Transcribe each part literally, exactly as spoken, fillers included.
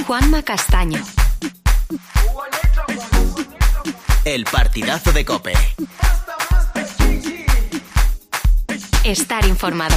Juanma Castaño. El partidazo de COPE. Estar informado.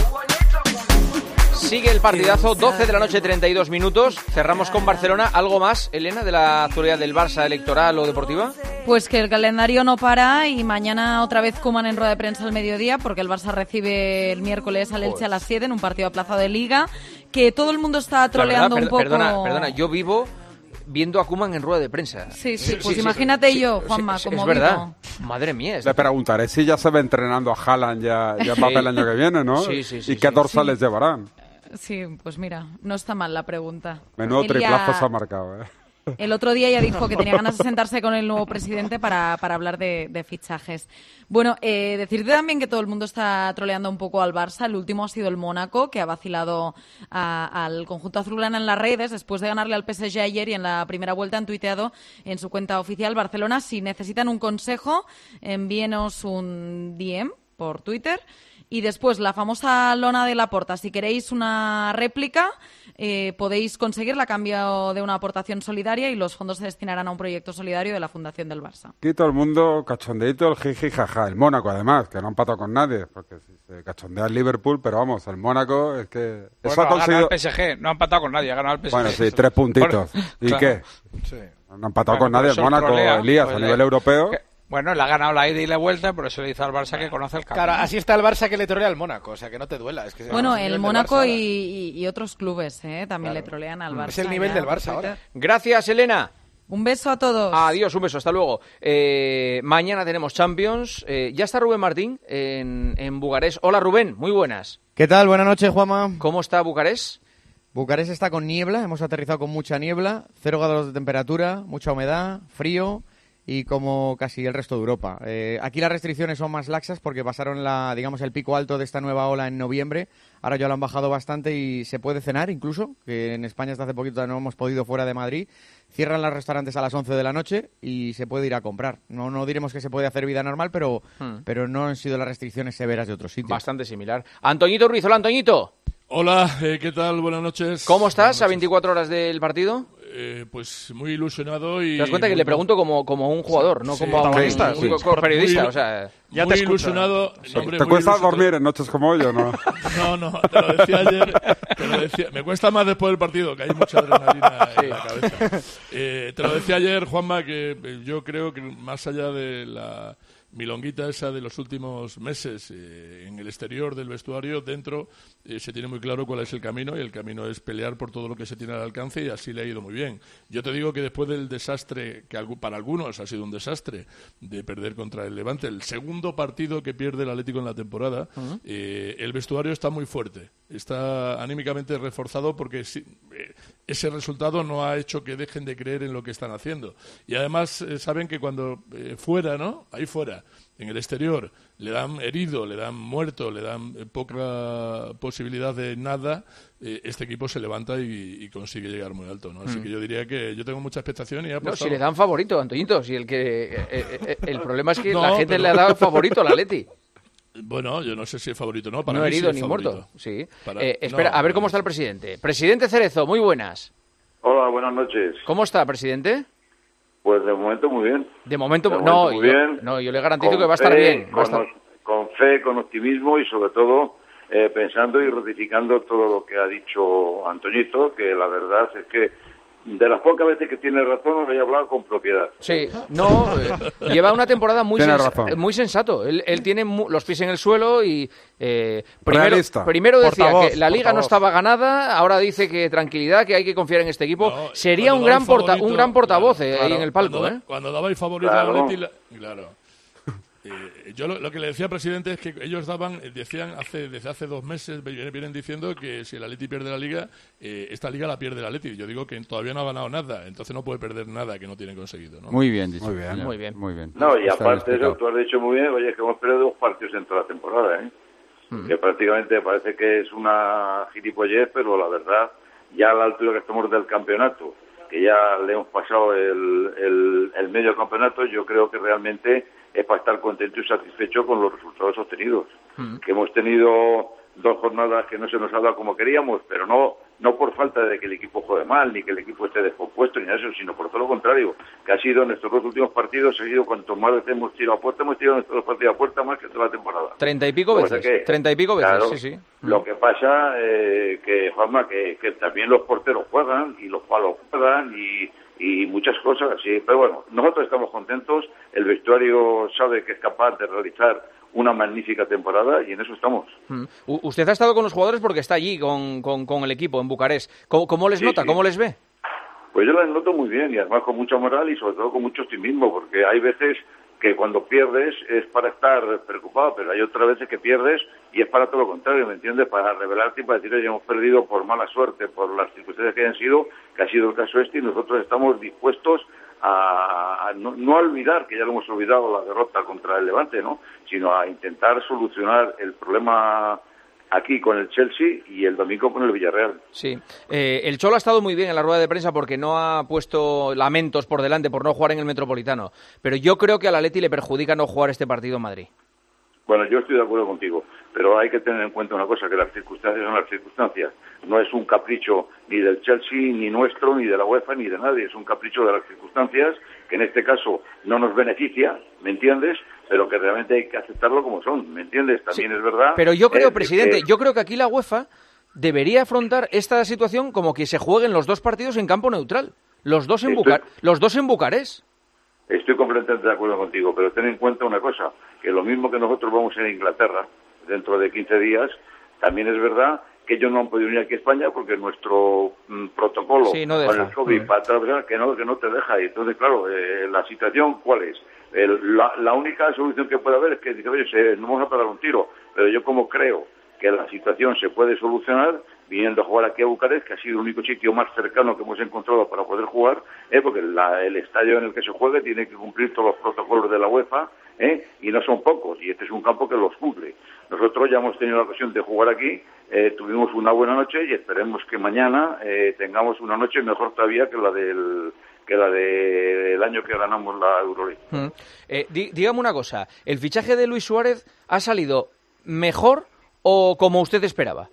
Sigue el partidazo, doce de la noche, treinta y dos minutos. Cerramos con Barcelona. ¿Algo más, Elena, de la actualidad del Barça, electoral o deportiva? Pues que el calendario no para y mañana otra vez Koeman en rueda de prensa al mediodía, porque el Barça recibe el miércoles al Elche a las siete en un partido aplazado de Liga, que todo el mundo está troleando verdad, un poco. Perdona, perdona, yo vivo viendo a Koeman en rueda de prensa. Sí, sí, pues sí, imagínate sí, yo, Juanma, sí, como es verdad. vivo. Madre mía. Le preguntaré si ya se ve entrenando a Haaland ya, ya sí. Mbappé el año que viene, ¿no? Sí, sí, sí. ¿Y qué sí, dorsales sí. llevarán? Sí, pues mira, no está mal la pregunta. Menudo Él triplazo ya... se ha marcado, ¿eh? El otro día ya dijo que tenía ganas de sentarse con el nuevo presidente para, para hablar de, de fichajes. Bueno, eh, decirte también que todo el mundo está troleando un poco al Barça. El último ha sido el Mónaco, que ha vacilado a, al conjunto azulgrana en las redes después de ganarle al P S G ayer, y en la primera vuelta han tuiteado en su cuenta oficial: Barcelona, si necesitan un consejo, envíenos un D M por Twitter. Y después la famosa lona de Laporta. Si queréis una réplica, eh, podéis conseguirla a cambio de una aportación solidaria, y los fondos se destinarán a un proyecto solidario de la Fundación del Barça. Aquí todo el mundo cachondeito, el jiji jaja. El Mónaco, además, que no ha empatado con nadie, porque se cachondea el Liverpool, pero vamos, el Mónaco es que... Bueno, eso ha conseguido... ganado el P S G, no ha empatado con nadie, ha ganado el P S G. Bueno, sí, tres puntitos. Bueno, ¿y claro. qué? Sí. No ha empatado bueno, con nadie el Mónaco, trolea, Elías, pues a nivel le... europeo... ¿Qué? Bueno, le ha ganado la ida y la vuelta, por eso le dice al Barça que conoce el campo. Claro, así está el Barça que le trolea al Mónaco, o sea, que no te duela. Es que bueno, el Mónaco y, y, y otros clubes ¿eh? también claro. le trolean al Barça. Es el nivel del Barça ahora. Gracias, Elena. Un beso a todos. Adiós, un beso, hasta luego. Eh, mañana tenemos Champions. Eh, ya está Rubén Martín en, en Bucarest. Hola, Rubén, muy buenas. ¿Qué tal? Buenas noches, Juanma. ¿Cómo está Bucarest? Bucarest está con niebla, hemos aterrizado con mucha niebla, cero grados de temperatura, mucha humedad, frío... y como casi el resto de Europa. Eh, aquí las restricciones son más laxas porque pasaron la, digamos, el pico alto de esta nueva ola en noviembre. Ahora ya lo han bajado bastante y se puede cenar incluso, que en España hasta hace poquito no hemos podido fuera de Madrid. Cierran los restaurantes a las once de la noche y se puede ir a comprar. No, no diremos que se puede hacer vida normal, pero, hmm. pero no han sido las restricciones severas de otros sitios. Bastante similar. Antoñito Ruiz, hola Antoñito. Hola, eh, ¿qué tal? Buenas noches. ¿Cómo estás noches. a veinticuatro horas del partido? Eh, pues muy ilusionado y... Te das cuenta que le pregunto como, como un jugador, no sí, como a un periodista, sí. periodista, o sea... Ya muy te ilusionado... Sí. Hombre, ¿Te muy cuesta ilusionado. dormir en noches como hoy o no? No, no, te lo decía ayer, te lo decía, me cuesta más después del partido, que hay mucha adrenalina sí. en la cabeza. Eh, te lo decía ayer, Juanma, que yo creo que más allá de la... milonguita esa de los últimos meses eh, en el exterior del vestuario, dentro eh, se tiene muy claro cuál es el camino, y el camino es pelear por todo lo que se tiene al alcance, y así le ha ido muy bien. Yo te digo que después del desastre, que para algunos ha sido un desastre, de perder contra el Levante, el segundo partido que pierde el Atlético en la temporada, uh-huh. eh, el vestuario está muy fuerte, está anímicamente reforzado porque si, eh, ese resultado no ha hecho que dejen de creer en lo que están haciendo. Y además eh, saben que cuando eh, fuera, ¿no? Ahí fuera, en el exterior, le dan herido, le dan muerto, le dan eh, poca posibilidad de nada, eh, este equipo se levanta y, y consigue llegar muy alto, ¿no? Así mm. que yo diría que yo tengo mucha expectación y he apostado... No, si le dan favorito, Antoñito, si el que eh, eh, el problema es que no, la gente pero... le ha dado favorito al Atleti. Bueno, yo no sé si es favorito o no. Para no mí herido sí ni favorito. muerto, sí. Para... Eh, espera, no, a ver cómo está el presidente. Presidente Cerezo, muy buenas. Hola, buenas noches. ¿Cómo está, presidente? Pues de momento muy bien. De momento, de no, momento muy yo, bien. no, yo le garantizo con que va a estar fe, bien. Va con, a estar... con fe, con optimismo y sobre todo eh, pensando y ratificando todo lo que ha dicho Antoñito, que la verdad es que de las pocas veces que tiene razón lo he hablado con propiedad. Sí, no, eh, lleva una temporada muy, sens- muy sensato. Él, él tiene mu- los pies en el suelo y eh, primero, primero decía portavoz, que la liga portavoz. no estaba ganada, ahora dice que tranquilidad, que hay que confiar en este equipo. No, Sería un gran, porta- favorito, un gran portavoz claro, eh, claro, ahí en el palco. Cuando, ¿eh? cuando dabais favorito claro. a Atleti, claro. Eh, yo lo, lo que le decía al presidente es que ellos daban, decían hace desde hace dos meses, vienen, vienen diciendo que si el Atleti pierde la liga, eh, esta liga la pierde el Atleti. Yo digo que todavía no ha ganado nada, entonces no puede perder nada que no tiene conseguido, ¿no? Muy bien dicho. Muy bien, muy bien. Muy bien. No, y Está aparte de eso, tú has dicho muy bien, oye, es que hemos perdido dos partidos en toda la temporada, ¿eh? Mm. Que prácticamente parece que es una gilipollez, pero la verdad, ya a la altura que estamos del campeonato, que ya le hemos pasado el, el, el medio campeonato, yo creo que realmente es para estar contento y satisfecho con los resultados obtenidos. Mm. Que hemos tenido dos jornadas que no se nos ha dado como queríamos, pero no no por falta de que el equipo juegue mal, ni que el equipo esté descompuesto, ni nada de eso, sino por todo lo contrario, que ha sido en nuestros dos últimos partidos, ha sido cuanto más veces hemos tirado a puerta, hemos tirado nuestros dos partidos a puerta más que toda la temporada. Treinta y pico veces, que, treinta y pico veces, claro, sí, sí. Lo que pasa, eh, que Juanma, que, que también los porteros juegan, y los palos juegan, y, y muchas cosas así, pero bueno, nosotros estamos contentos, el vestuario sabe que es capaz de realizar una magnífica temporada y en eso estamos. Mm. Usted ha estado con los jugadores porque está allí con, con, con el equipo en Bucarest. ¿Cómo, cómo les sí, nota? Sí. ¿Cómo les ve? Pues yo les noto muy bien y además con mucha moral y sobre todo con mucho optimismo, porque hay veces que cuando pierdes es para estar preocupado, pero hay otras veces que pierdes y es para todo lo contrario, ¿me entiendes? Para revelarte y para decir que hemos perdido por mala suerte, por las circunstancias que hayan sido, que ha sido el caso este, y nosotros estamos dispuestos a, a no, no a olvidar, que ya lo hemos olvidado, la derrota contra el Levante, ¿no? Sino a intentar solucionar el problema aquí con el Chelsea y el domingo con el Villarreal. Sí, eh, el Cholo ha estado muy bien en la rueda de prensa porque no ha puesto lamentos por delante por no jugar en el Metropolitano, pero yo creo que al Atleti le perjudica no jugar este partido en Madrid. Bueno, yo estoy de acuerdo contigo, pero hay que tener en cuenta una cosa, que las circunstancias son las circunstancias. No es un capricho ni del Chelsea, ni nuestro, ni de la UEFA, ni de nadie. Es un capricho de las circunstancias que en este caso no nos beneficia, ¿me entiendes?, pero que realmente hay que aceptarlo como son, ¿me entiendes? También sí, es verdad... Pero yo creo, eh, presidente, que... yo creo que aquí la UEFA debería afrontar esta situación como que se jueguen los dos partidos en campo neutral, los dos en, Estoy... Bucar... los dos en Bucarest. Estoy completamente de acuerdo contigo, pero ten en cuenta una cosa, que lo mismo que nosotros vamos a ir a Inglaterra dentro de quince días, también es verdad que ellos no han podido venir aquí a España porque nuestro mm, protocolo sí, no con el COVID, mm. para atravesar, que no, que no te deja. Y entonces, claro, eh, la situación, ¿cuál es? El, la, la única solución que puede haber es que dice, oye, se, no vamos a parar un tiro, pero yo como creo que la situación se puede solucionar viniendo a jugar aquí a Bucarest, que ha sido el único sitio más cercano que hemos encontrado para poder jugar, ¿eh? porque la, el estadio en el que se juegue tiene que cumplir todos los protocolos de la UEFA, ¿eh? y no son pocos, y este es un campo que los cumple. Nosotros ya hemos tenido la ocasión de jugar aquí, eh, tuvimos una buena noche y esperemos que mañana eh, tengamos una noche mejor todavía que la del... que la del año que ganamos la Euroleague. Mm. Eh, dí, dígame una cosa, ¿el fichaje de Luis Suárez ha salido mejor o como usted esperaba?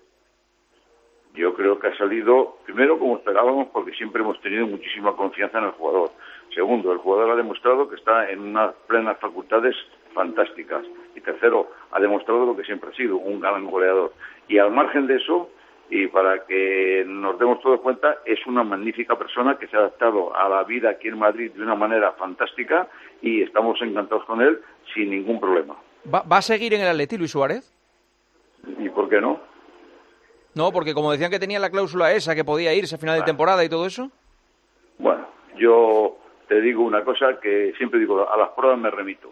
Yo creo que ha salido, primero, como esperábamos, porque siempre hemos tenido muchísima confianza en el jugador. Segundo, el jugador ha demostrado que está en unas plenas facultades fantásticas. Y tercero, ha demostrado lo que siempre ha sido, un gran goleador. Y al margen de eso, y para que nos demos todos cuenta, es una magnífica persona que se ha adaptado a la vida aquí en Madrid de una manera fantástica y estamos encantados con él sin ningún problema. ¿Va, va a seguir en el Atleti Luis Suárez? ¿Y por qué no? No, porque como decían que tenía la cláusula esa, que podía irse a final de temporada y todo eso. Bueno, yo te digo una cosa que siempre digo, a las pruebas me remito.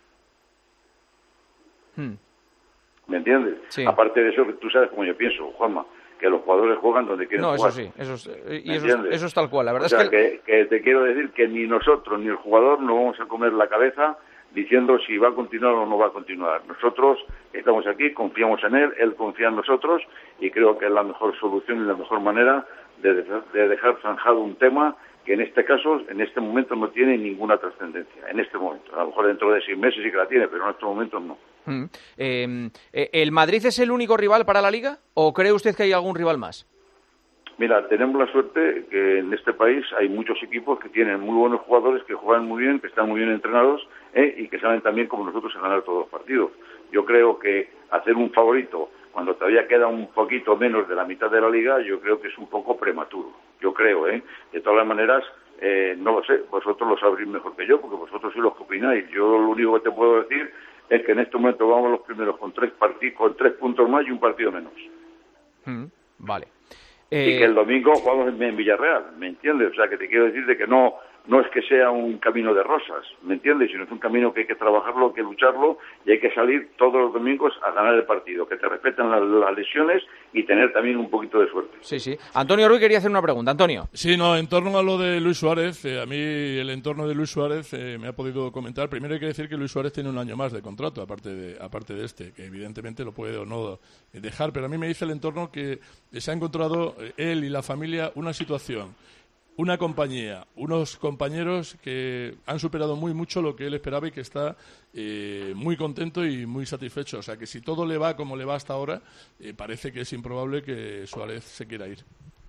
Hmm. ¿Me entiendes? Sí. Aparte de eso, tú sabes cómo yo pienso, Juanma, que los jugadores juegan donde quieren no, jugar. No, eso sí, eso es, y eso es, eso es tal cual. La verdad o sea, es que... que... que te quiero decir que ni nosotros ni el jugador nos vamos a comer la cabeza diciendo si va a continuar o no va a continuar. Nosotros estamos aquí, confiamos en él, él confía en nosotros y creo que es la mejor solución y la mejor manera de dejar, de dejar zanjado un tema que en este caso, en este momento no tiene ninguna trascendencia, en este momento. A lo mejor dentro de seis meses sí que la tiene, pero en estos momentos no. Mm. Eh, ¿El Madrid es el único rival para la Liga o cree usted que hay algún rival más? Mira, tenemos la suerte que en este país hay muchos equipos que tienen muy buenos jugadores, que juegan muy bien, que están muy bien entrenados ¿eh? y que saben también como nosotros a ganar todos los partidos. Yo creo que hacer un favorito cuando todavía queda un poquito menos de la mitad de la Liga, yo creo que es un poco prematuro. Yo creo, ¿eh? De todas las maneras, eh, no lo sé, vosotros lo sabréis mejor que yo, porque vosotros sois los que opináis. Yo lo único que te puedo decir es que en este momento vamos los primeros con tres partidos, con tres puntos más y un partido menos. Mm, vale. Eh... Y que el domingo jugamos en Villarreal, ¿me entiendes? O sea, que te quiero decir de que no no es que sea un camino de rosas, ¿me entiendes? Sino es un camino que hay que trabajarlo, hay que lucharlo y hay que salir todos los domingos a ganar el partido, que te respeten las, las lesiones y tener también un poquito de suerte. Sí, sí. Antonio Ruiz quería hacer una pregunta. Antonio. Sí, no, en torno a lo de Luis Suárez, eh, a mí el entorno de Luis Suárez eh, me ha podido comentar. Primero hay que decir que Luis Suárez tiene un año más de contrato, aparte de, aparte de este, que evidentemente lo puede o no dejar, pero a mí me dice el entorno que se ha encontrado eh, él y la familia una situación una compañía, unos compañeros que han superado muy mucho lo que él esperaba y que está eh, muy contento y muy satisfecho. O sea, que si todo le va como le va hasta ahora, eh, parece que es improbable que Suárez se quiera ir.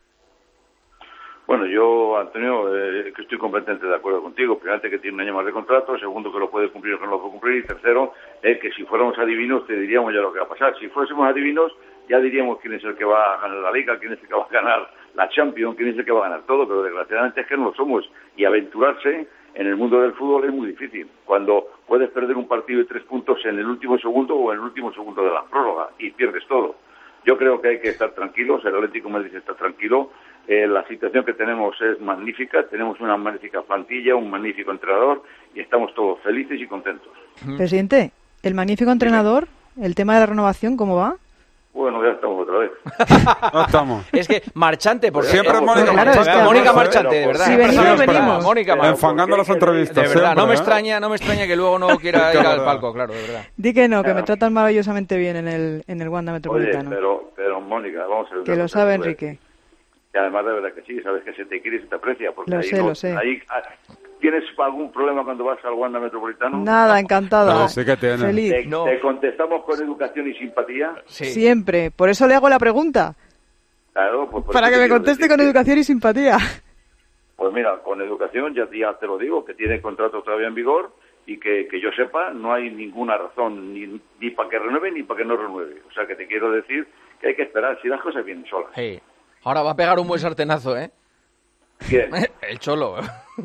Bueno, yo, Antonio, eh, que estoy completamente de acuerdo contigo. Primero, que tiene un año más de contrato. Segundo, que lo puede cumplir o que no lo puede cumplir. Y tercero, eh, que si fuéramos adivinos, te diríamos ya lo que va a pasar. Si fuésemos adivinos, ya diríamos quién es el que va a ganar la Liga, quién es el que va a ganar la Champions, quién es el que va a ganar todo. Pero desgraciadamente es que no lo somos. Y aventurarse en el mundo del fútbol es muy difícil. Cuando puedes perder un partido de tres puntos en el último segundo o en el último segundo de la prórroga y pierdes todo. Yo creo que hay que estar tranquilos. El Atlético de Madrid está tranquilo. Eh, la situación que tenemos es magnífica, tenemos una magnífica plantilla, un magnífico entrenador y estamos todos felices y contentos. Presidente, el magnífico entrenador, el tema de la renovación, ¿cómo va? Bueno, ya estamos otra vez. No estamos. Es que marchante, porque siempre es Mónica claro, Marchante. es que Mónica además, Marchante, de verdad. Si venimos, venimos. Mónica Marchante. Enfangando las entrevistas. De verdad, siempre, no me ¿eh? extraña, no me extraña que luego no quiera ir al palco, claro, de verdad. Di que no, que me tratan maravillosamente bien en el, en el Wanda Metropolitano. Oye, pero, pero Mónica, vamos a ver. Que lo sabe Enrique. Y además de verdad que sí, sabes que se te quiere y se te aprecia. Porque Lo ahí sé, no, lo sé. Ahí, ¿tienes algún problema cuando vas al Wanda Metropolitano? Nada, encantada. No, sí que tiene. Feliz. Te, No. te contestamos con educación y simpatía. Sí. Siempre. Por eso le hago la pregunta. Claro, pues por Para eso que te me quiero conteste decir con que- educación y simpatía. Pues mira, con educación ya, ya te lo digo, que tiene contrato todavía en vigor y que, que yo sepa no hay ninguna razón ni, ni para que renueve ni para que no renueve. O sea que te quiero decir que hay que esperar si las cosas vienen solas. Sí. Ahora va a pegar un buen sartenazo, ¿eh? ¿Quién? El Cholo.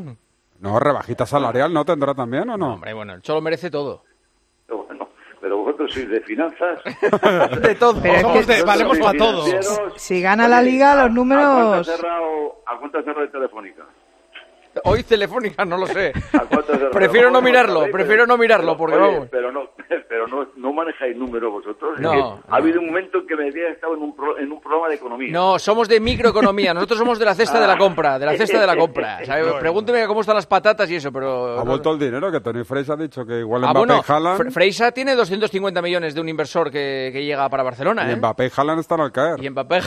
No, rebajita salarial, ¿no tendrá también o no? Hombre, bueno, el Cholo merece todo. Pero bueno, pero vosotros sois de finanzas. De todo. Pero es Somos que de- valemos sois para todo. financieros. Si gana la Liga, los ¿A cuánto números... has cerrado, a cuánto has cerrado de Telefónica? Hoy Telefónica, no lo sé. ¿A cuánto has cerrado? Prefiero no Vamos, mirarlo, sabéis, prefiero no mirarlo, porque oye, vamos. Pero no, pero no, no manejáis números vosotros. Es No, que no. Ha habido un momento en que me había estado en un, pro- en un programa de economía. No, somos de microeconomía, nosotros somos de la cesta de la compra, de la cesta de la compra. ¿Sabe? Pregúnteme cómo están las patatas y eso, pero... Ha vuelto el dinero, que Tony Freisa ha dicho que igual Ah, Mbappé bueno, y Haaland... Fre- Freisa tiene doscientos cincuenta millones de un inversor que, que llega para Barcelona, y ¿eh? Mbappé y Haaland están al caer. Y Mbappé...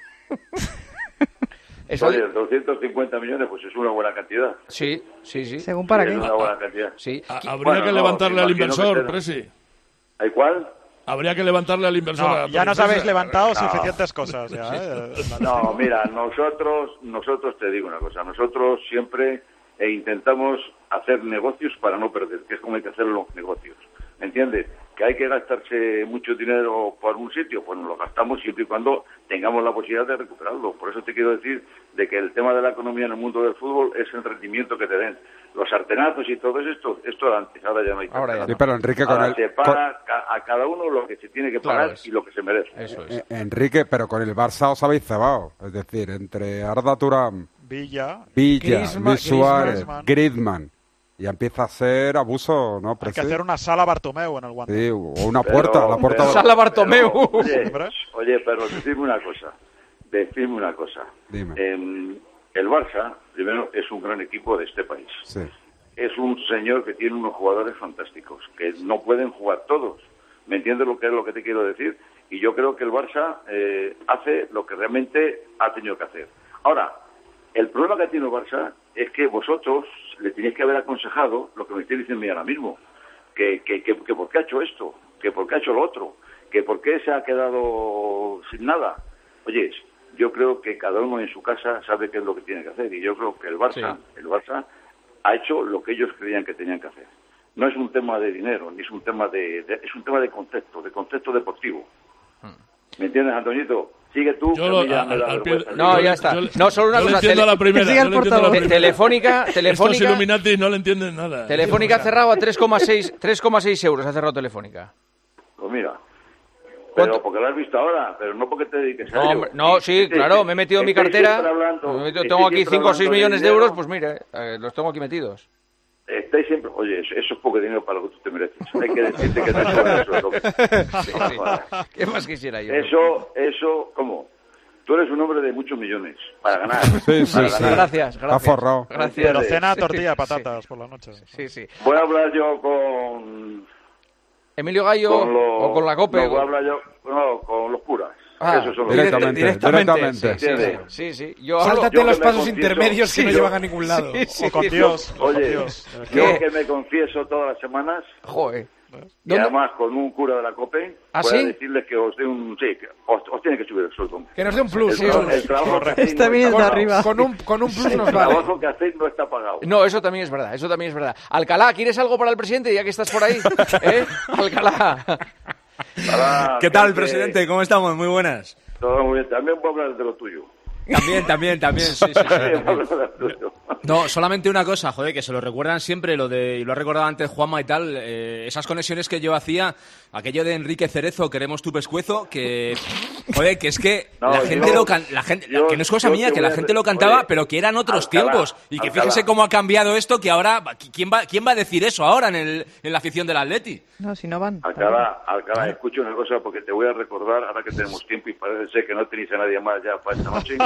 Eso... Oye, doscientos cincuenta millones, pues es una buena cantidad. Sí, sí, sí. Según para Es qué. una buena cantidad. Sí. A- Habría Bueno, que no, levantarle me al imagino que inversor, será. Presi. ¿Hay cuál? Habría que levantarle al inversor. No, a ya nos Presi. habéis levantado suficientes cosas. Ya, ¿eh? No, mira, nosotros, nosotros te digo una cosa, nosotros siempre eh, intentamos hacer negocios para no perder, que es como hay que hacer los negocios, ¿me entiendes? Que hay que gastarse mucho dinero por un sitio, pues nos lo gastamos siempre y cuando tengamos la posibilidad de recuperarlo. Por eso te quiero decir de que el tema de la economía en el mundo del fútbol es el rendimiento que te den. Los sartenazos y todo esto, esto era antes, ahora ya no hay Ahora ya sartenazos. Sí, pero Enrique con Ahora el... se con- paga ca- a cada uno lo que se tiene que Claro pagar es. y lo que se merece. Eso es. Eh, Enrique, pero con el Barça os habéis cebado. Es decir, entre Arda Turán, Villa. Villa, Griezmann- Luis Suárez, Griezmann. Griezmann. Ya empieza a ser abuso, ¿no? Hay que Presi? hacer una sala Bartomeu en el Wanda. Sí, o una Pero- puerta, la puerta... pero- Sala Bartomeu. pero, oye, Hombre. oye, pero decidme una cosa. Decidme una cosa. Dime. Eh, el Barça, primero, es un gran equipo de este país. Sí. Es un señor que tiene unos jugadores fantásticos, que no pueden jugar todos. ¿Me entiendes lo que es lo que te quiero decir? Y yo creo que el Barça eh, hace lo que realmente ha tenido que hacer. Ahora, el problema que tiene el Barça es que vosotros le tenéis que haber aconsejado lo que me estoy diciendo ahora mismo, que, que, que, que por qué ha hecho esto, que por qué ha hecho lo otro, que por qué se ha quedado sin nada. Oye, yo creo que cada uno en su casa sabe qué es lo que tiene que hacer, y yo creo que el Barça, Sí. el Barça ha hecho lo que ellos creían que tenían que hacer. No es un tema de dinero, ni es un tema de, de- es un tema de concepto, de concepto deportivo. ¿Me entiendes, Antoñito? Sigue tú, Yo que a lo- mí ya al- me da al vergüenza. pie- No, yo- ya está. yo le- No, solo una yo le cosa, entiendo a tele- la primera. que siga yo el le entiendo a la portavoz. primera. Telefónica, Estos Telefónica, Illuminati no le entienden nada. Telefónica ha cerrado a tres coma seis tres coma seis euros, ha cerrado Telefónica. Pues mira, ¿Cuánto? pero porque lo has visto ahora, pero no porque te dediques a No, ello. hombre, no, sí, Este- claro, me he metido en mi estáis cartera, siempre hablando- me he metido- estáis tengo aquí siempre cinco o seis hablando de millones de dinero. euros, pues mire, eh, los tengo aquí metidos. Estáis siempre... Oye, eso, eso es poco dinero para lo que tú te mereces. Hay que decirte que no es por eso. es lo que- Sí, sí. ¿Qué más quisiera yo? Eso, eso, ¿cómo? Tú eres un hombre de muchos millones para ganar. Sí, sí, para sí. ganar. Gracias, gracias. Ha forrado. Gracias. Docena Sí, tortilla de sí, patatas por la noche. Sí, sí. Voy a hablar yo con... Emilio Gallo con los, o con la COPE. No, voy a hablar yo no, con los curas. Ah, Esos son directamente, directamente. directamente. Sí, sí, sí. Yo Sáltate yo los pasos confieso, intermedios que sí, no yo, llevan a ningún lado. Sí, sí, o con Dios. Oye, con Dios. yo que me confieso todas las semanas. Joder. Y además con un cura de la COPE, ¿Ah, pueda sí? decirles que os dé un... Sí, que os, os tiene que subir el sueldo. Que nos dé un plus. El, el, el trabajo que hacéis Está no bien está de pagado. arriba. Con un, con un plus nos El vale. trabajo que hacéis no está pagado. No, eso también es verdad, eso también es verdad. Alcalá, ¿quieres algo para el presidente ya que estás por ahí? ¿Eh? Alcalá. Para, ¿Qué tal, porque... presidente? ¿Cómo estamos? Muy buenas. Todo muy bien. También voy a hablar de lo tuyo. También, también, también, sí, sí, sí. No, solamente una cosa, joder, que se lo recuerdan siempre, lo de, y lo ha recordado antes Juanma y tal, eh, esas conexiones que yo hacía, aquello de Enrique Cerezo, queremos tu pescuezo, que, joder, que es que no, la gente yo, lo can, la gente, yo, que no es cosa mía, que la gente lo cantaba, oye, pero que eran otros Alcalá, tiempos, y que Alcalá. Fíjese cómo ha cambiado esto, que ahora, ¿quién va, quién va a decir eso ahora en, el, en la afición del Atleti? No, si no van. Alcalá, Alcalá, escucha una cosa porque te voy a recordar, ahora que tenemos tiempo y parece ser que no tenéis a nadie más ya para esta noche.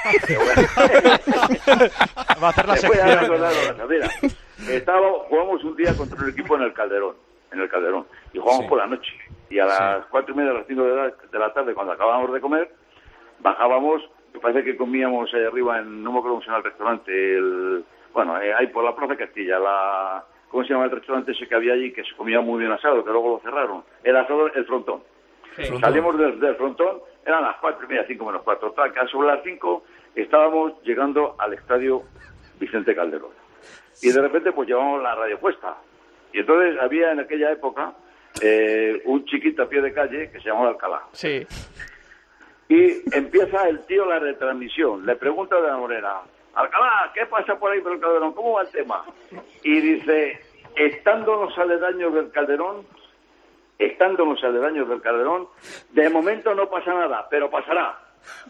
Va a hacer la te voy a sección. recordar una cosa. Mira, estaba, jugamos un día contra un equipo en el Calderón, en el Calderón, y jugamos sí. por la noche. Y a las sí. cuatro y media, a las cinco de la, de la tarde, cuando acabábamos de comer, bajábamos, me parece que comíamos ahí arriba, en, no me acuerdo cómo se llama el restaurante, el, bueno, eh, ahí por la Plaza Castilla, la, ¿cómo se llama el restaurante ese que había allí, que se comía muy bien asado, que luego lo cerraron? El asado, el Frontón. Sí. Salimos del, del Frontón, eran las cuatro y media, cinco menos cuatro, tal, sobre las cinco estábamos llegando al estadio Vicente Calderón. Y de repente pues llevamos la radio puesta. Y entonces había en aquella época eh, un chiquito a pie de calle que se llamaba Alcalá. Sí. Y empieza el tío la retransmisión. Le pregunta de la Morena, Alcalá, ¿qué pasa por ahí por el Calderón? ¿Cómo va el tema? Y dice, estando los aledaños del Calderón, estando los aledaños del Calderón, de momento no pasa nada, pero pasará.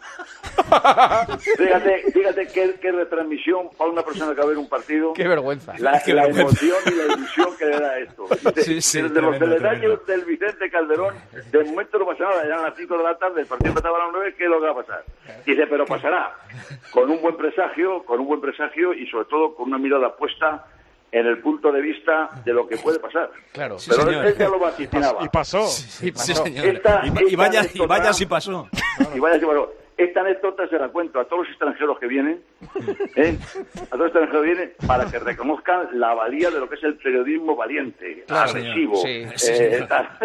Fíjate, fíjate qué, qué retransmisión para una persona que va a ver un partido. Qué vergüenza. La, qué la vergüenza. emoción y la ilusión que le da esto. Dice, sí, sí, desde tremendo, los aledaños tremendo. del Vicente Calderón, de momento no pasa nada, eran las cinco de la tarde, el partido empezaba a las nueve, ¿qué es lo que va a pasar? Dice, pero pasará. Con un buen presagio, con un buen presagio y sobre todo con una mirada puesta en el punto de vista de lo que puede pasar. Claro. Pero sí, él ya lo vaticinaba. Y pasó. Sí, pasó. Sí, señor. Esta, y, y, vaya, esta y vaya si pasó. Y vaya si pasó. Esta anécdota se la cuento a todos los extranjeros que vienen, ¿eh? a todos los extranjeros que vienen, para que reconozcan la valía de lo que es el periodismo valiente, claro, agresivo. Sí, sí, eh,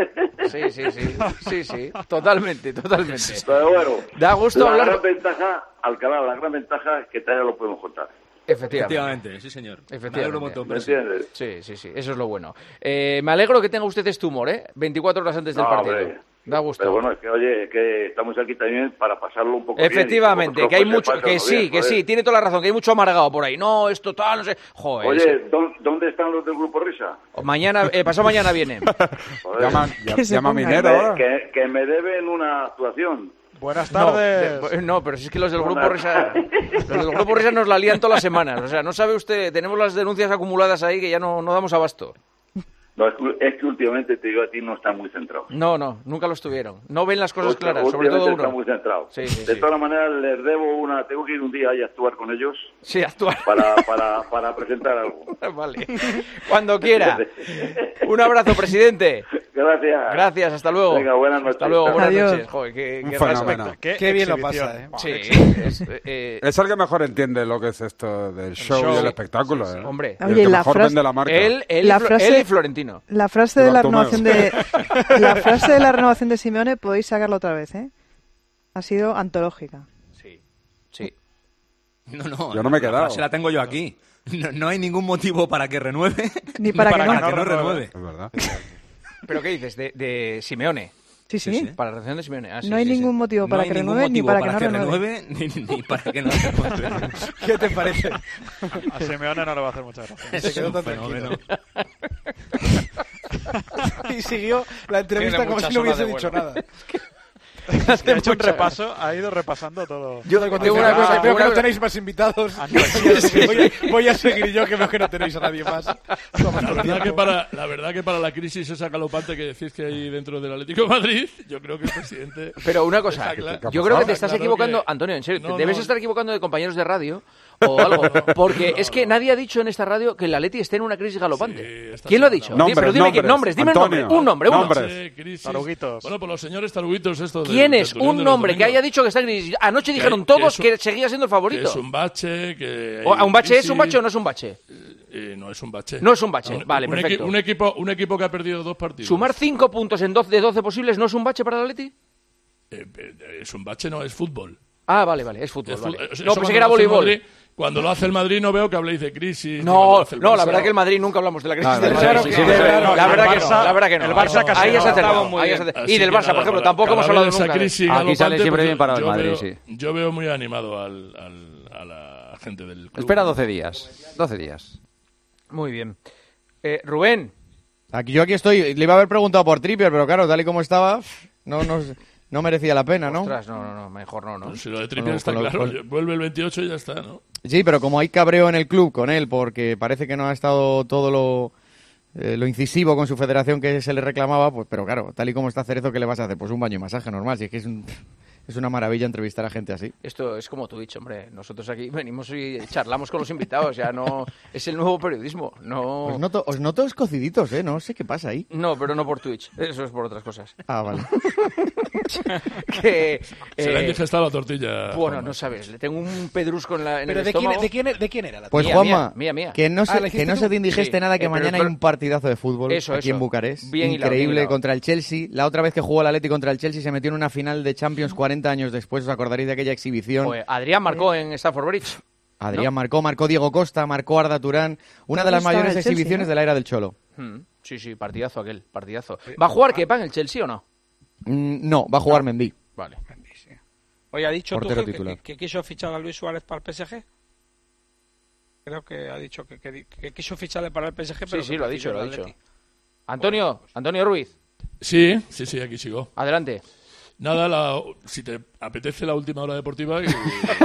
sí, sí, sí, sí, sí, totalmente, totalmente. Pero bueno, da gusto la hablar. gran ventaja, Alcalá, la gran ventaja es que todavía lo podemos contar. Efectivamente. Efectivamente, sí, señor. Efectivamente. Me montón, ¿Me entiendes? Sí, sí, sí, eso es lo bueno. Eh, me alegro que tenga usted este humor, ¿eh? veinticuatro horas antes del No, partido. hombre. Da gusto. Pero bueno, es que oye, que estamos aquí también para pasarlo un poco Efectivamente, bien. Efectivamente, que hay mucho, que sí, bien, que joder. sí, tiene toda la razón, que hay mucho amargado por ahí. No, es total, no sé. Joder. Oye, ese... ¿dónde están los del Grupo Risa? Mañana, eh, pasado mañana viene. Llama, llama Minero ahora. Que, que me deben una actuación. Buenas tardes. No, de, no, pero si es que los del Grupo Risa, los del Grupo Risa nos la lían todas las semanas. O sea, no sabe usted, tenemos las denuncias acumuladas ahí que ya no, no damos abasto. No, es que, es que últimamente, te digo a ti, no están muy centrados. No, no, nunca lo estuvieron. No ven las cosas Ultra, claras, sobre todo uno. Están muy centrados. Sí, sí, de sí. todas maneras, les debo una... Tengo que ir un día ahí a actuar con ellos. Sí, actuar. Para, para, para presentar algo. Vale. Cuando quiera. Un abrazo, presidente. Gracias. Gracias, hasta luego. Venga, buenas noches. Hasta luego, buenas Adiós. noches. Joder, qué, qué fenómeno. Qué, qué bien lo pasa, ¿eh? Sí, es, eh, es el que mejor entiende lo que es esto del show, show. y el espectáculo. ¿eh? Hombre, y el que mejor vende la marca. Él, él, la y, frase, él y Florentino. La frase de la renovación de la frase de la renovación de Simeone podéis sacarla otra vez, ¿eh? Ha sido antológica. Sí, sí. No, no. Yo no me he quedado. Se la tengo yo aquí. No, no hay ningún motivo para que renueve ni para, ni que, para no. que no renueve. Es verdad. ¿Pero qué dices? De, de Simeone. Sí, sí, sí, sí. Para la relación de Simeone. Ah, sí, no hay sí, ningún sí. motivo para no que renueve ni para, para que no renueve. renueve. Ni, ni para que no renueve. ¿Qué te parece? A Simeone no le va a hacer mucha gracia. Se quedó tan fenómeno. Y siguió la entrevista como si no hubiese dicho nada. Es que ha hecho un repaso, ha ido repasando todo. Yo tengo una cosa, veo que no tenéis más invitados. Voy a, voy a seguir yo, que veo que no tenéis a nadie más. La verdad, que para, la verdad que para la crisis esa galopante que decís que hay dentro del Atlético de Madrid, yo creo que el presidente... Pero una cosa, claro, yo creo que te estás claro equivocando, que... Antonio, en serio, no, debes no, estar equivocando de compañeros de radio o algo. Porque es que nadie ha dicho en esta radio que el Atleti esté en una crisis galopante. Sí, ¿quién lo ha dicho? Nombres, Pero dime nombres, nombres, dime Antonio, el nombre, un nombre, uno. Nombres. Taruguitos. Bueno, pues los señores taruguitos estos. ¿Quién es un nombre que haya dicho que está en crisis? Anoche que dijeron hay, todos que, es un, que seguía siendo el favorito. Que es un bache, que... ¿O, ¿Un bache crisis, es un bache o no es un bache? Eh, no es un bache. No es un bache, no, vale, un perfecto. Equi un, equipo, un equipo que ha perdido dos partidos. ¿Sumar cinco puntos en doce, de doce posibles no es un bache para el Atleti? Eh, eh, es un bache, no, es fútbol. Ah, vale, vale, es fútbol. Es vale. Eso, no, pensé que era voleibol. Madrid, cuando lo hace el Madrid no veo que habléis de crisis. No, no, la verdad que el Madrid nunca hablamos de la crisis del Barça. La verdad que no, la verdad que no. El Barça casi ahí ya se ha acercado. Y del Barça, por ejemplo, tampoco hemos hablado nunca. Aquí sale siempre bien parado el Madrid, sí. Yo veo muy animado al, al, a la gente del club. Espera doce días, doce días. Muy bien. Eh, Rubén. Aquí, yo aquí estoy. Le iba a haber preguntado por Trippier, pero claro, tal y como estaba, no nos... No merecía la pena, ¿no? Ostras, no, no, no, mejor no, ¿no? Pues si lo de Trippier está claro, con... vuelve el veintiocho y ya está, ¿no? Sí, pero como hay cabreo en el club con él, porque parece que no ha estado todo lo, eh, lo incisivo con su federación que se le reclamaba, pues, pero claro, tal y como está Cerezo, ¿qué le vas a hacer? Pues un baño y masaje normal, si es que es un... Es una maravilla entrevistar a gente así. Esto es como Twitch, hombre. Nosotros aquí venimos y charlamos con los invitados. Ya no... Es el nuevo periodismo. No... Os noto, os noto escociditos, ¿eh? No sé qué pasa ahí. No, pero no por Twitch. Eso es por otras cosas. Ah, vale. que, Se eh... le ha indigestado la tortilla. Bueno, Juanma. No sabes. Le tengo un pedrusco en, la, en ¿Pero el de estómago. Quién, de, quién, ¿de quién era la Pues mía, Juanma, mía, mía, mía. que no se, ah, que no se te indigeste sí. nada, que eh, mañana pero... hay un partidazo de fútbol eso, aquí eso. en Bucarest. Bien Increíble, hilado, bien contra el Chelsea. La otra vez que jugó el Atleti contra el Chelsea se metió en una final de Champions cuarenta años después. ¿Os acordaréis de aquella exhibición? Pues Adrián marcó en Stamford Bridge. Adrián ¿no? marcó, marcó Diego Costa, marcó Arda Turán. Una de las mayores exhibiciones Chelsea, ¿no? de la era del Cholo. Hmm. Sí, sí, partidazo aquel, partidazo. ¿Va a jugar Kepa en el Chelsea o no? Mm, no, va a jugar no. Mendy. Vale. Mendy, sí. Oye, ¿ha dicho tú que, que, que quiso fichar a Luis Suárez para el P S G? Creo que ha dicho que, que, que quiso ficharle para el P S G, pero sí, sí, lo ha dicho, lo ha dicho. Antonio, bueno, pues... Antonio Ruiz. Sí, sí, sí, aquí sigo. Adelante. Nada, la, si te apetece la última hora deportiva, y,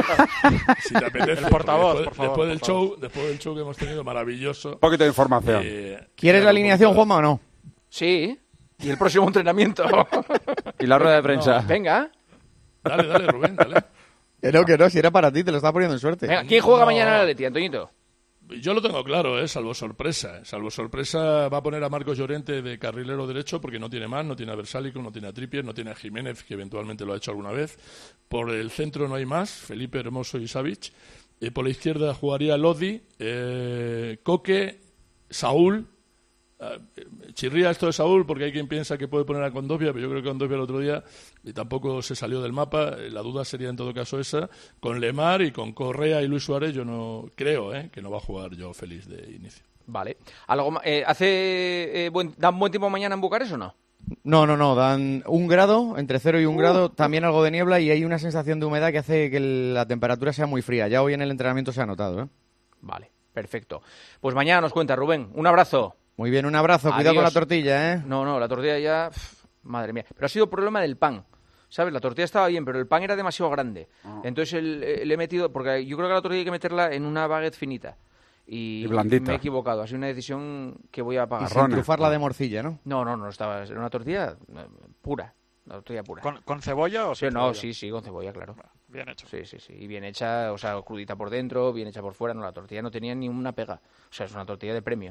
si te apetece, el portavoz, después, por favor, después del por show, favor. después del show que hemos tenido maravilloso. Un poquito de información. Eh, ¿Quieres claro, la alineación, Juanma, o no? Sí. Y el próximo entrenamiento. Y la rueda de prensa. No, venga. Dale, dale, Rubén, dale. Que no, que no, si era para ti, te lo estaba poniendo en suerte. Venga, ¿quién juega no. mañana en el Atleti, Antoñito? Yo lo tengo claro, ¿eh? salvo sorpresa. Salvo sorpresa va a poner a Marcos Llorente de carrilero derecho porque no tiene más, no tiene a Versálico, no tiene a Trippier, no tiene a Jiménez, que eventualmente lo ha hecho alguna vez. Por el centro no hay más, Felipe Hermoso y Savic. Eh, por la izquierda jugaría Lodi, eh, Coque, Saúl. Eh, chirría esto de Saúl porque hay quien piensa que puede poner a Condovia, pero yo creo que Condovia el otro día y tampoco se salió del mapa. La duda sería en todo caso esa. Con Lemar y con Correa y Luis Suárez yo no creo eh, que no va a jugar yo Félix de inicio. Vale. ¿Algo, eh, hace eh, buen, ¿Dan buen tiempo mañana en Bucarest o no? No, no, no. Dan un grado, entre cero y un uh. grado, también algo de niebla y hay una sensación de humedad que hace que la temperatura sea muy fría. Ya hoy en el entrenamiento se ha notado, ¿eh? Vale, perfecto. Pues mañana nos cuenta, Rubén. Un abrazo. Muy bien, un abrazo. Cuidado con la tortilla, ¿eh? No, no, la tortilla ya... Pff, madre mía. Pero ha sido problema del pan. ¿Sabes? La tortilla estaba bien, pero el pan era demasiado grande. Oh. Entonces el, el, le he metido... Porque yo creo que la tortilla hay que meterla en una baguette finita. Y, y blandita. Me he equivocado. Ha sido una decisión que voy a pagar. Y sin trufarla de morcilla, ¿no? No, no, no. Estaba, era una tortilla pura. Una tortilla pura. ¿Con, con cebolla o sin sí, No, cebolla? sí, sí, con cebolla, claro. Bien hecho. Sí, sí, sí. Y bien hecha, o sea, crudita por dentro, bien hecha por fuera. No, la tortilla no tenía ni una pega. O sea, es una tortilla de premio.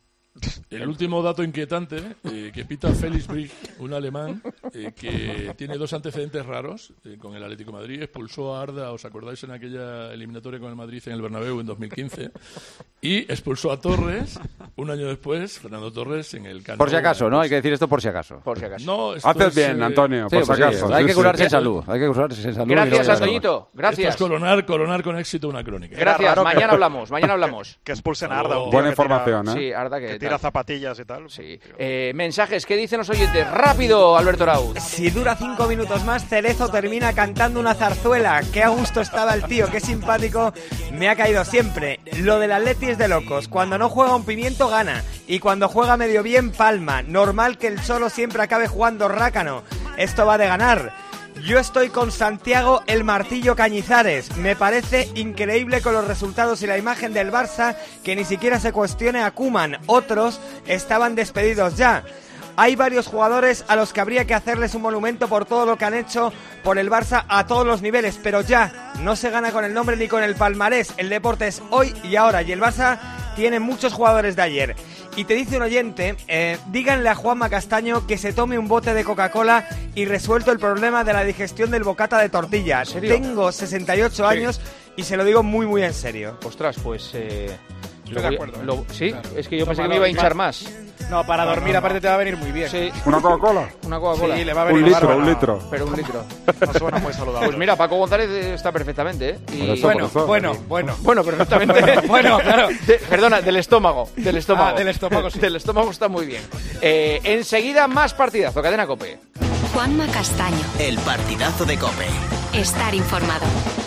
El último dato inquietante, eh, que pita Felix Brig, un alemán eh, que tiene dos antecedentes raros eh, con el Atlético de Madrid. Expulsó a Arda, ¿os acordáis en aquella eliminatoria con el Madrid en el Bernabéu en dos mil quince? Y expulsó a Torres un año después, Fernando Torres, en el Camp Nou. Por si acaso, ¿no? Hay que decir esto por si acaso. Por si acaso. No, Haces bien, eh... Antonio, por sí, si acaso. Sí, hay que curarse en salud. Hay que curarse en salud. Gracias, Antoñito. Gracias. Esto es coronar, coronar con éxito una crónica. Gracias. Mañana que... hablamos, mañana hablamos. Que expulsen a Arda. Oh, buena información, tira, ¿eh? Sí, Arda que, que tira zapatillas y tal. Sí. Eh, mensajes, ¿qué dicen los oyentes? Rápido, Alberto Raúl. Si dura cinco minutos más, Cerezo termina cantando una zarzuela. Qué a gusto estaba el tío, qué simpático. Me ha caído siempre. Lo del Atleti es de locos. Cuando no juega un pimiento, gana. Y cuando juega medio bien, palma. Normal que el Cholo siempre acabe jugando rácano. Esto va de ganar. Yo estoy con Santiago el Martillo Cañizares. Me parece increíble con los resultados y la imagen del Barça que ni siquiera se cuestione a Koeman. Otros estaban despedidos ya. Hay varios jugadores a los que habría que hacerles un monumento por todo lo que han hecho por el Barça a todos los niveles, pero ya no se gana con el nombre ni con el palmarés. El deporte es hoy y ahora, y el Barça tiene muchos jugadores de ayer. Y te dice un oyente, eh, díganle a Juanma Castaño que se tome un bote de Coca-Cola y resuelto el problema de la digestión del bocata de tortilla. Tengo sesenta y ocho años sí. y se lo digo muy muy en serio. Ostras, pues... Eh, Estoy de acuerdo. Lo, sí, claro. Es que yo pensé que me iba a hinchar más. No, para no, dormir no, aparte no. te va a venir muy bien. Sí. ¿Una Coca-Cola? Una Coca-Cola. Sí, le va a venir un litro, bárbaro. un litro. Pero un litro. No suena muy saludable. Pues mira, Paco González está perfectamente, ¿eh? Y... Eso, bueno, bueno, bueno. Bueno, perfectamente. Bueno, claro. De, perdona, del estómago. Del estómago. Ah, del estómago, sí. Del estómago está muy bien. Eh, enseguida, más partidazo. Cadena COPE. Juanma Castaño. El partidazo de COPE. Estar informado.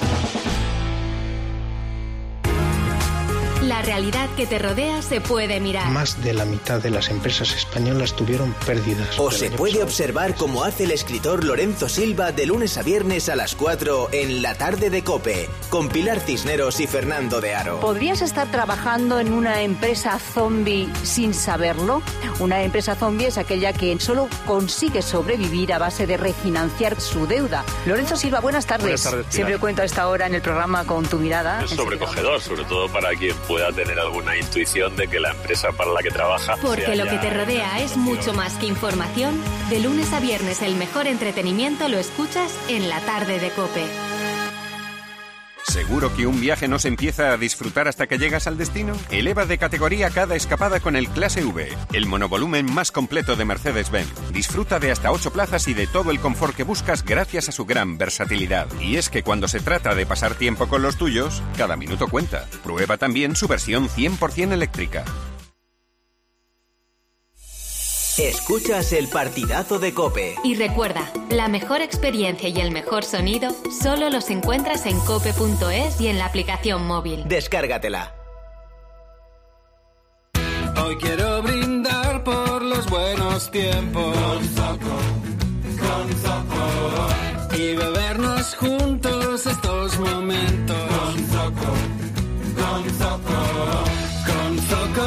La realidad que te rodea se puede mirar. Más de la mitad de las empresas españolas tuvieron pérdidas. O se puede observar como hace el escritor Lorenzo Silva de lunes a viernes a las cuatro en La Tarde de COPE, con Pilar Cisneros y Fernando de Aro. ¿Podrías estar trabajando en una empresa zombie sin saberlo? Una empresa zombie es aquella que solo consigue sobrevivir a base de refinanciar su deuda. Lorenzo Silva, buenas tardes. Buenas tardes, Pilar. Siempre cuento a esta hora en el programa con tu mirada. Es sobrecogedor, sobre todo para quien pueda tener alguna intuición de que la empresa para la que trabaja... Porque lo que te rodea es mucho más que información. De lunes a viernes el mejor entretenimiento lo escuchas en La Tarde de COPE. ¿Seguro que un viaje no se empieza a disfrutar hasta que llegas al destino? Eleva de categoría cada escapada con el Clase V, el monovolumen más completo de Mercedes-Benz. Disfruta de hasta ocho plazas y de todo el confort que buscas gracias a su gran versatilidad. Y es que cuando se trata de pasar tiempo con los tuyos, cada minuto cuenta. Prueba también su versión cien por ciento eléctrica. Escuchas el partidazo de COPE. Y recuerda, la mejor experiencia y el mejor sonido solo los encuentras en cope punto es y en la aplicación móvil. Descárgatela. Hoy quiero brindar por los buenos tiempos. Con Zoco, con Zoco. Y bebernos juntos estos momentos. Con Zoco, con Zoco. Con Zoco.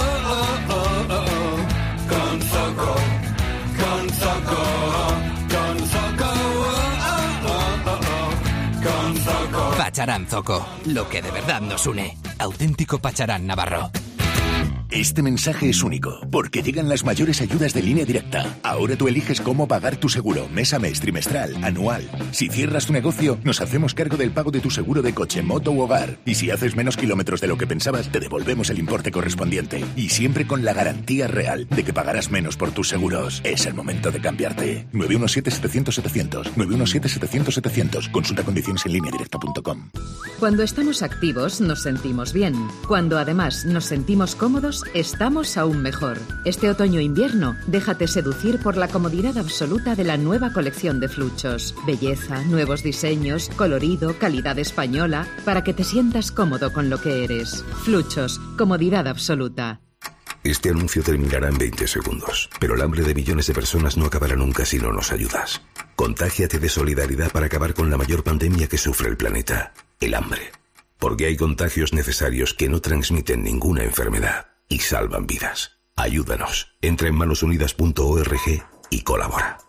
Con Zoco, con Zoco, oh, oh, oh, oh. Con Zoco. Pacharán Zoco, lo que de verdad nos une. Auténtico Pacharán Navarro. Este mensaje es único, porque llegan las mayores ayudas de Línea Directa. Ahora tú eliges cómo pagar tu seguro, mes a mes, trimestral, anual. Si cierras tu negocio, nos hacemos cargo del pago de tu seguro de coche, moto u hogar. Y si haces menos kilómetros de lo que pensabas, te devolvemos el importe correspondiente. Y siempre con la garantía real de que pagarás menos por tus seguros. Es el momento de cambiarte. nueve uno siete, setecientos, setecientos. nueve uno siete, setecientos, setecientos. Consulta condiciones en línea directa punto com. Cuando estamos activos, nos sentimos bien. Cuando además nos sentimos cómodos, estamos aún mejor. Este otoño-invierno, déjate seducir por la comodidad absoluta de la nueva colección de Fluchos. Belleza, nuevos diseños, colorido, calidad española, para que te sientas cómodo con lo que eres. Fluchos, comodidad absoluta. Este anuncio terminará en veinte segundos, pero el hambre de millones de personas no acabará nunca si no nos ayudas. Contágiate de solidaridad para acabar con la mayor pandemia que sufre el planeta, el hambre. Porque hay contagios necesarios que no transmiten ninguna enfermedad y salvan vidas. Ayúdanos. Entra en manos unidas punto org y colabora.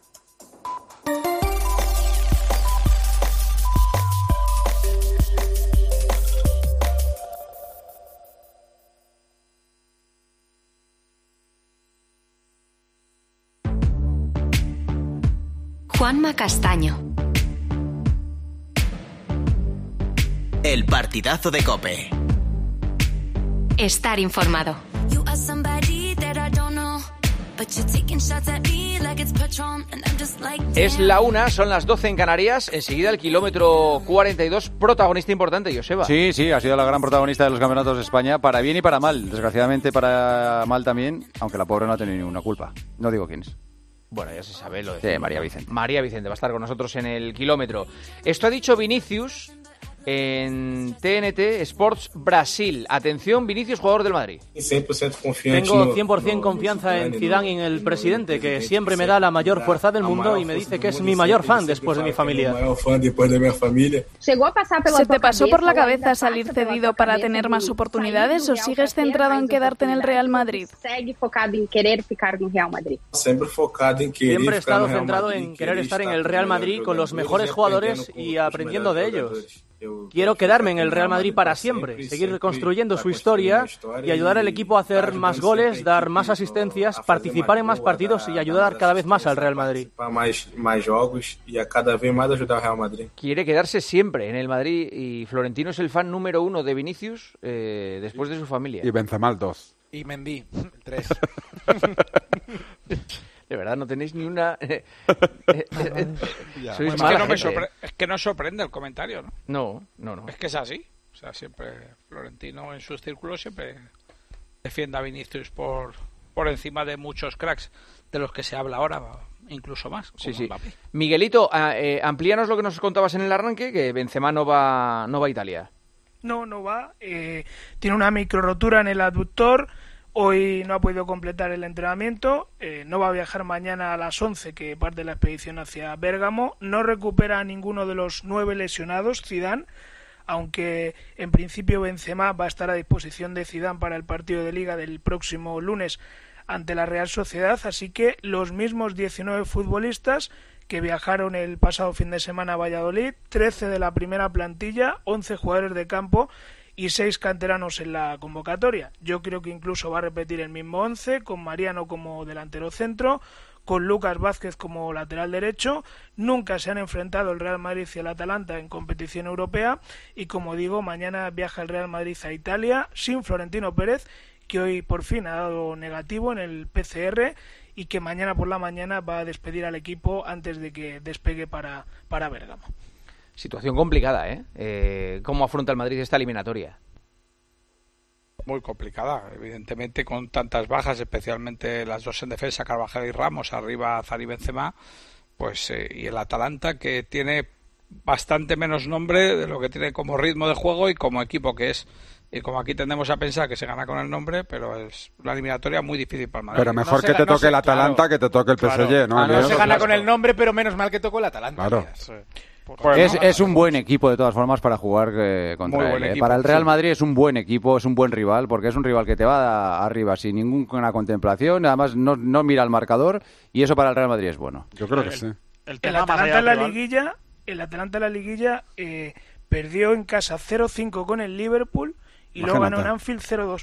Juanma Castaño. El partidazo de COPE. Estar informado. Es la una, son las doce en Canarias. Enseguida el kilómetro cuarenta y dos, protagonista importante, Joseba. Sí, sí, ha sido la gran protagonista de los campeonatos de España, para bien y para mal. Desgraciadamente para mal también, aunque la pobre no ha tenido ninguna culpa. No digo quién es. Bueno, ya se sabe lo de... Sí, María Vicente. María Vicente va a estar con nosotros en el kilómetro. Esto ha dicho Vinicius, en T N T Sports Brasil. Atención, Vinicius, jugador del Madrid. Tengo cien por ciento confianza en Zidane y en el presidente, que siempre me da la mayor fuerza del mundo y me dice que es mi mayor fan después de mi familia. ¿Se te pasó por la cabeza salir cedido para tener más oportunidades o sigues centrado en quedarte en el Real Madrid? Siempre he estado centrado en querer estar en el Real Madrid con los mejores jugadores y aprendiendo de ellos. Quiero quedarme en el Real Madrid para siempre, seguir reconstruyendo su historia y ayudar al equipo a hacer más goles, dar más asistencias, participar en más partidos y ayudar cada vez más al Real Madrid. Quiere quedarse siempre en el Madrid y Florentino es el fan número uno de Vinicius eh, después de su familia. Y Benzema el dos. Y Mendy, tres. De verdad, no tenéis ni una... es, que no me sorpre- es que no sorprende el comentario, ¿no? No, no, no. Es que es así. O sea, siempre Florentino en sus círculos siempre defiende a Vinicius por, por encima de muchos cracks de los que se habla ahora, incluso más. Sí, sí. Mbappé. Miguelito, eh, amplíanos lo que nos contabas en el arranque, que Benzema no va, no va a Italia. No, no va. Eh, tiene una micro rotura en el abductor. Hoy no ha podido completar el entrenamiento, eh, no va a viajar mañana a las once, que parte la expedición hacia Bérgamo. No recupera a ninguno de los nueve lesionados, Zidane, aunque en principio Benzema va a estar a disposición de Zidane para el partido de Liga del próximo lunes ante la Real Sociedad, así que los mismos diecinueve futbolistas que viajaron el pasado fin de semana a Valladolid, trece de la primera plantilla, once jugadores de campo y seis canteranos en la convocatoria. Yo creo que incluso va a repetir el mismo once, con Mariano como delantero centro, con Lucas Vázquez como lateral derecho. Nunca se han enfrentado el Real Madrid y el Atalanta en competición europea y, como digo, mañana viaja el Real Madrid a Italia sin Florentino Pérez, que hoy por fin ha dado negativo en el P C R y que mañana por la mañana va a despedir al equipo antes de que despegue para, para Bérgamo. Situación complicada, ¿eh? ¿eh? ¿Cómo afronta el Madrid esta eliminatoria? Muy complicada, evidentemente, con tantas bajas, especialmente las dos en defensa, Carvajal y Ramos, arriba Zari y Benzema, pues eh, y el Atalanta, que tiene bastante menos nombre de lo que tiene como ritmo de juego y como equipo que es. Y como aquí tendemos a pensar que se gana con el nombre, pero es una eliminatoria muy difícil para el Madrid. Pero mejor no que te no toque se, el Atalanta claro, que te toque el P S G, claro. ¿no? Ah, no se gana con el nombre, pero menos mal que tocó el Atalanta. Claro. Sí. Pues es, no, es un buen equipo de todas formas para jugar eh, contra él. Equipo, para el Real Madrid sí. Es un buen equipo, es un buen rival, porque es un rival que te va a, arriba sin ninguna contemplación, además no, no mira el marcador y eso para el Real Madrid es bueno. Yo creo que el, sí. El, el Atalanta en la liguilla, el Atalanta en la liguilla eh, perdió en casa cero cinco con el Liverpool y Imagínate. Luego ganó en Anfield cero dos.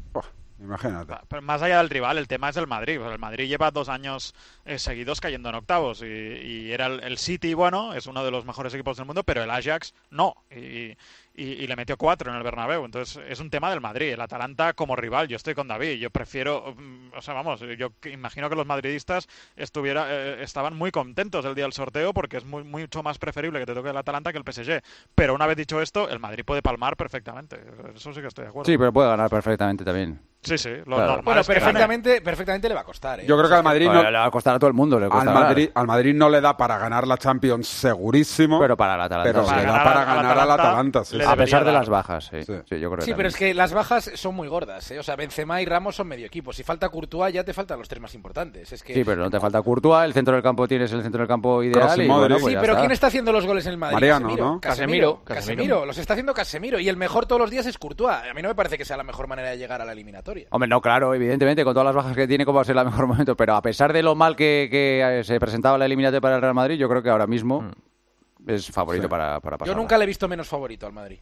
Imagínate. Pero más allá del rival, el tema es el Madrid. El Madrid lleva dos años eh, seguidos cayendo en octavos y, y era el, el City, bueno, es uno de los mejores equipos del mundo, pero el Ajax no. Y, y, y le metió cuatro en el Bernabéu. Entonces es un tema del Madrid. El Atalanta como rival, yo estoy con David. Yo prefiero, o sea, vamos, yo imagino que los madridistas estuviera, eh, estaban muy contentos el día del sorteo porque es muy, mucho más preferible que te toque el Atalanta que el P S G. Pero una vez dicho esto, el Madrid puede palmar perfectamente. Eso sí que estoy de acuerdo. Sí, pero puede ganar perfectamente también. Sí, sí, lo claro. normal Bueno, es que perfectamente, gane. perfectamente le va a costar, ¿eh? Yo creo que al Madrid no... no... le va a costar a todo el mundo. Le al, Madrid, al Madrid no le da para ganar la Champions segurísimo. Pero para el Atalanta. Pero para le da para ganar al Atalanta. Sí. A pesar de las bajas, sí. Sí, sí, yo creo sí que pero es que las bajas son muy gordas, ¿eh? O sea, Benzema y Ramos son medio equipo. Si falta Courtois, ya te faltan los tres más importantes. Es que... Sí, pero no te falta Courtois. El centro del campo tienes el centro del campo ideal. Y, bueno, pues sí, pero está. ¿Quién está haciendo los goles en el Madrid? Mariano, Casemiro, ¿no? Casemiro, Casemiro. Casemiro. Los está haciendo Casemiro. Y el mejor todos los días es Courtois. A mí no me parece que sea la mejor manera de llegar a la eliminatoria. Hombre, no, claro, evidentemente, con todas las bajas que tiene, ¿cómo va a ser el mejor momento? Pero a pesar de lo mal que, que se presentaba la eliminatoria para el Real Madrid, yo creo que ahora mismo mm. es favorito sí. para, para pasar. Yo nunca le he visto menos favorito al Madrid.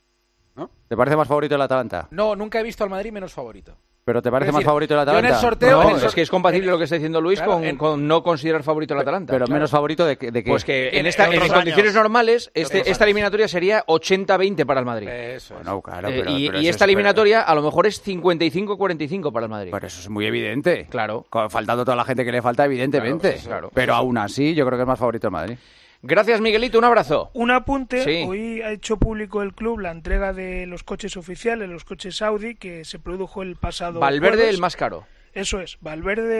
¿No? ¿Te parece más favorito el Atalanta? No, nunca he visto al Madrid menos favorito. ¿Pero te parece decir, más favorito el Yo Atalanta? en el sorteo... No, en el sor... es que es compatible lo que está diciendo Luis claro, con, en... con no considerar favorito el Atalanta. Pero claro. menos favorito de que... De que... Pues que en, esta, en, en condiciones normales este, esta eliminatoria sería ochenta veinte para el Madrid. Eso, bueno, claro, eh, pero, y, pero y esta eliminatoria a lo mejor es cincuenta y cinco cuarenta y cinco para el Madrid. Pero eso es muy evidente. Claro. Faltando toda la gente que le falta, evidentemente. Claro, sí, claro. Pero aún así, yo creo que es más favorito el Madrid. Gracias, Miguelito, un abrazo. Un apunte, sí. Hoy ha hecho público el club la entrega de los coches oficiales, los coches Audi, que se produjo el pasado Valverde jueves. El más caro. Eso es, Valverde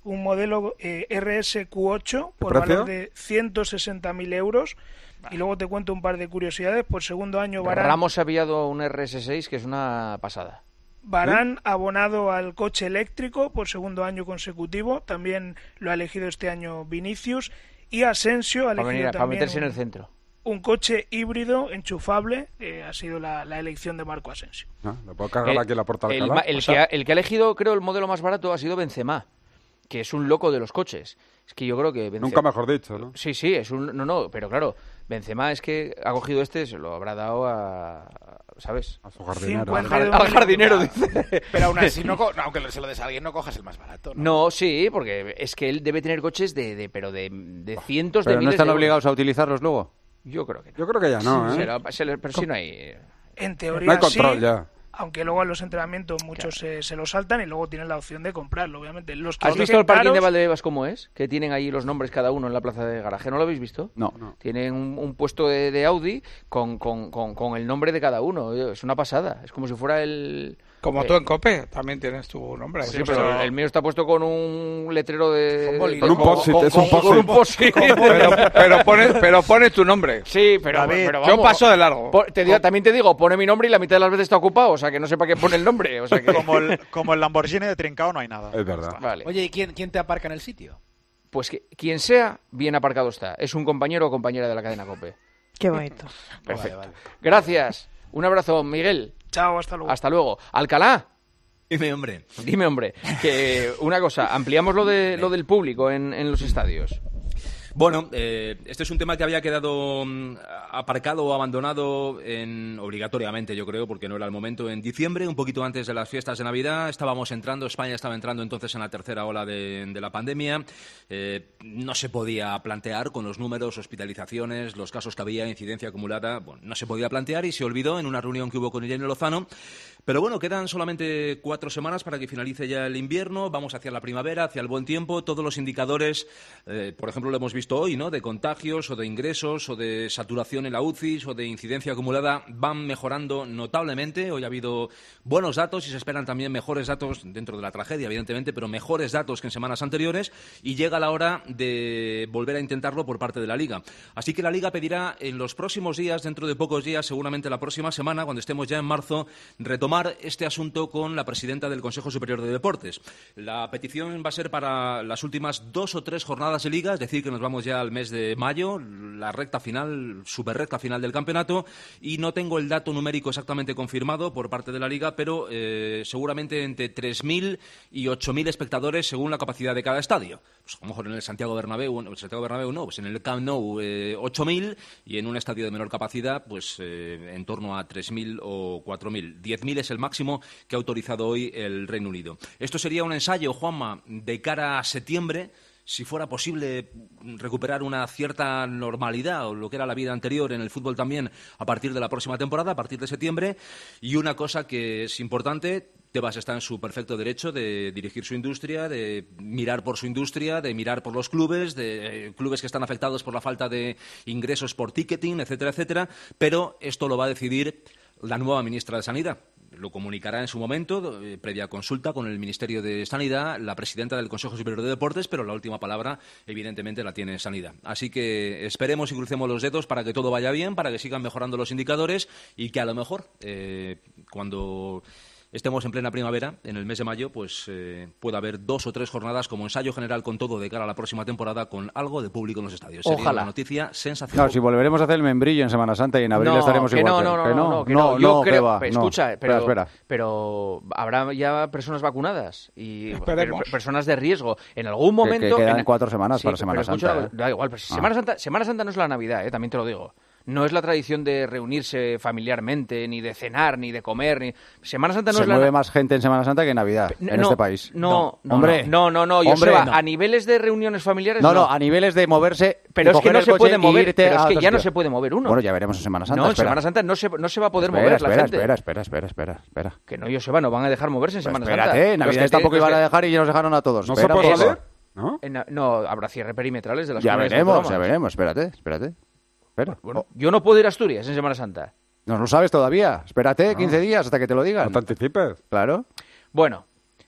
un modelo eh, R S Q ocho por valor de ciento sesenta mil euros. Y luego te cuento un par de curiosidades. Por segundo año Varane... Ramos ha enviado un R S seis que es una pasada. Varane abonado al coche eléctrico por segundo año consecutivo. También lo ha elegido este año Vinicius. Y Asensio ha elegido para venir, también para meterse un, en el centro. un coche híbrido enchufable. Eh, ha sido la, la elección de Marco Asensio. ¿No? ¿Le puedo cargar el, aquí la puerta el, Alcalá? el, o el, sea... que ha, el que ha elegido, creo, el modelo más barato ha sido Benzema, que es un loco de los coches. Es que yo creo que Benzema... Nunca mejor dicho, ¿no? Sí, sí, es un... No, no, pero claro, Benzema es que ha cogido este, se lo habrá dado a... ¿Sabes? A su jardinero. Al, al, al jardinero, dice. Pero aún así, no co... aunque se lo des a alguien, no cojas el más barato, ¿no? No, sí, porque es que él debe tener coches de... de pero de, de cientos ¿Pero de miles de no están euros. obligados a utilizarlos luego? Yo creo que no. Yo creo que ya no, sí, ¿eh? Será, se le, pero si no hay... En teoría no hay control sí, ya. Aunque luego en los entrenamientos muchos claro. se, se lo saltan y luego tienen la opción de comprarlo, obviamente. Los que ¿Has visto el parking caros... de Valdebebas cómo es? Que tienen ahí los nombres cada uno en la plaza de garaje. ¿No lo habéis visto? No. no. Tienen un, un puesto de, de Audi con, con, con, con el nombre de cada uno. Es una pasada. Es como si fuera el... Como eh... tú en COPE, también tienes tu nombre. Sí, pero, pero el mío está puesto con un letrero de... Con, de... con un post-it, es un post-it. Con un post-it. pero, pero, pone, pero pone tu nombre. Sí, pero, David, pero vamos, yo paso de largo. Te digo, también te digo, pone mi nombre y la mitad de las veces está ocupado, o sea que no sé para qué pone el nombre. O sea que... como, el, como el Lamborghini de Trincao no hay nada. Es verdad. Vale. Oye, ¿y quién, quién te aparca en el sitio? Pues que quien sea, bien aparcado está. Es un compañero o compañera de la cadena COPE. Qué bonito. Perfecto. Vale, vale. Gracias. Un abrazo, Miguel. Chao, hasta luego. Hasta luego. Alcalá. Dime, hombre. Dime, hombre. Que una cosa, ampliamos lo de lo del público en, en los estadios. Bueno, eh, este es un tema que había quedado um, aparcado o abandonado en, obligatoriamente, yo creo, porque no era el momento. En diciembre, un poquito antes de las fiestas de Navidad, estábamos entrando, España estaba entrando entonces en la tercera ola de, de la pandemia. Eh, no se podía plantear con los números, hospitalizaciones, los casos que había, incidencia acumulada, bueno, no se podía plantear y se olvidó en una reunión que hubo con Irene Lozano. Pero bueno, quedan solamente cuatro semanas para que finalice ya el invierno, vamos hacia la primavera, hacia el buen tiempo. Todos los indicadores, eh, por ejemplo, lo hemos visto hoy, ¿no?, de contagios o de ingresos o de saturación en la U C I o de incidencia acumulada van mejorando notablemente. Hoy ha habido buenos datos y se esperan también mejores datos dentro de la tragedia, evidentemente, pero mejores datos que en semanas anteriores, y llega la hora de volver a intentarlo por parte de la Liga. Así que la Liga pedirá en los próximos días, dentro de pocos días, seguramente la próxima semana, cuando estemos ya en marzo, retomar este asunto con la presidenta del Consejo Superior de Deportes. La petición va a ser para las últimas dos o tres jornadas de Liga, es decir, que nos vamos ya al mes de mayo, la recta final, super recta final del campeonato, y no tengo el dato numérico exactamente confirmado por parte de la Liga, pero eh, seguramente entre tres mil y ocho mil espectadores según la capacidad de cada estadio. Pues a lo mejor en el Santiago Bernabéu, en el Santiago Bernabéu no, pues en el Camp Nou eh, ocho mil, y en un estadio de menor capacidad pues eh, en torno a tres mil o cuatro mil. diez mil es el máximo que ha autorizado hoy el Reino Unido. Esto sería un ensayo, Juanma, de cara a septiembre, si fuera posible recuperar una cierta normalidad o lo que era la vida anterior en el fútbol también a partir de la próxima temporada, a partir de septiembre. Y una cosa que es importante, Tebas está en su perfecto derecho de dirigir su industria, de mirar por su industria, de mirar por los clubes, de eh, clubes que están afectados por la falta de ingresos por ticketing, etcétera, etcétera, pero esto lo va a decidir la nueva ministra de Sanidad. Lo comunicará en su momento, eh, previa consulta con el Ministerio de Sanidad, la presidenta del Consejo Superior de Deportes, pero la última palabra, evidentemente, la tiene Sanidad. Así que esperemos y crucemos los dedos para que todo vaya bien, para que sigan mejorando los indicadores y que a lo mejor, eh, cuando estemos en plena primavera, en el mes de mayo, pues eh, pueda haber dos o tres jornadas como ensayo general con todo de cara a la próxima temporada, con algo de público en los estadios. Ojalá. Sería una noticia sensacional. Claro, si volveremos a hacer el membrillo en Semana Santa y en abril no, estaremos que igual. No, no, que no, no, no, que no, no, yo no, creo, va, escucha, no. pero, espera, espera. pero habrá ya personas vacunadas y per, personas de riesgo. En algún momento... Que, que quedan en, cuatro semanas sí, para Semana pero escucha, Santa. ¿eh? Da igual, pero si ah. Semana Santa, Semana Santa no es la Navidad, ¿eh? También te lo digo. No es la tradición de reunirse familiarmente, ni de cenar, ni de comer. Ni... Semana Santa no Se es la... mueve más gente en Semana Santa que en Navidad, no, en este país. No, no, hombre, no, no, no, hombre, Joseba, no. a niveles de reuniones familiares no. No, no, a niveles de moverse. Pero es que no se puede mover, pero es que ya sitio. no se puede mover uno. Bueno, ya veremos en Semana Santa. No, en espera. Semana Santa no se, no se va a poder espera, mover espera, la gente. Espera, espera, espera, espera, espera. Que no, Joseba, no van a dejar moverse en pues Semana espérate, Santa. en Navidad tampoco iban a dejar y ya nos dejaron a todos. ¿No espera, se puede salir? ¿No? En, no, habrá cierre perimetrales de las Ya veremos, autónomas. ya veremos, espérate, espérate. Espera. Bueno, yo no puedo ir a Asturias en Semana Santa. No lo sabes todavía. Espérate no. quince días hasta que te lo digan. No te anticipes. Claro. Bueno,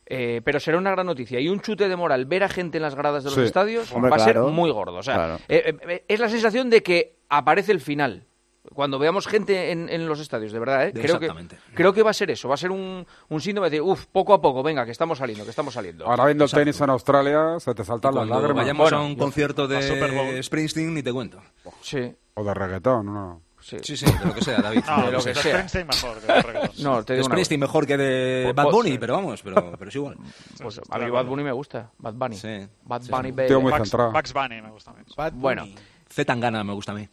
Eh, pero será una gran noticia. Y un chute de moral, ver a gente en las gradas de los sí. estadios, Hombre, va claro. a ser muy gordo. O sea, claro. eh, eh, es la sensación de que aparece el final. Cuando veamos gente en, en los estadios, de verdad, ¿eh? Creo que, creo que va a ser eso, va a ser un, un síndrome de decir, uff, poco a poco, venga, que estamos saliendo, que estamos saliendo. Ahora viendo el tenis en Australia, se te saltan las lágrimas. Vayamos bueno, a un concierto de Springsteen, ni te cuento. Sí. O de reggaetón, ¿no? Sí, sí, sí, de lo que sea, David. No, de lo que sea. Springsteen mejor que de reggaetón. No, te digo Springsteen una... mejor que de Bad Bunny, pero vamos, pero, pero es igual. Pues a mí Bad Bunny me gusta, Bad Bunny. Sí. Bad sí, Bunny, sí. baby. Muy Bugs, Bugs Bunny me gusta a mí. Bueno. C. Tangana me gusta a mí.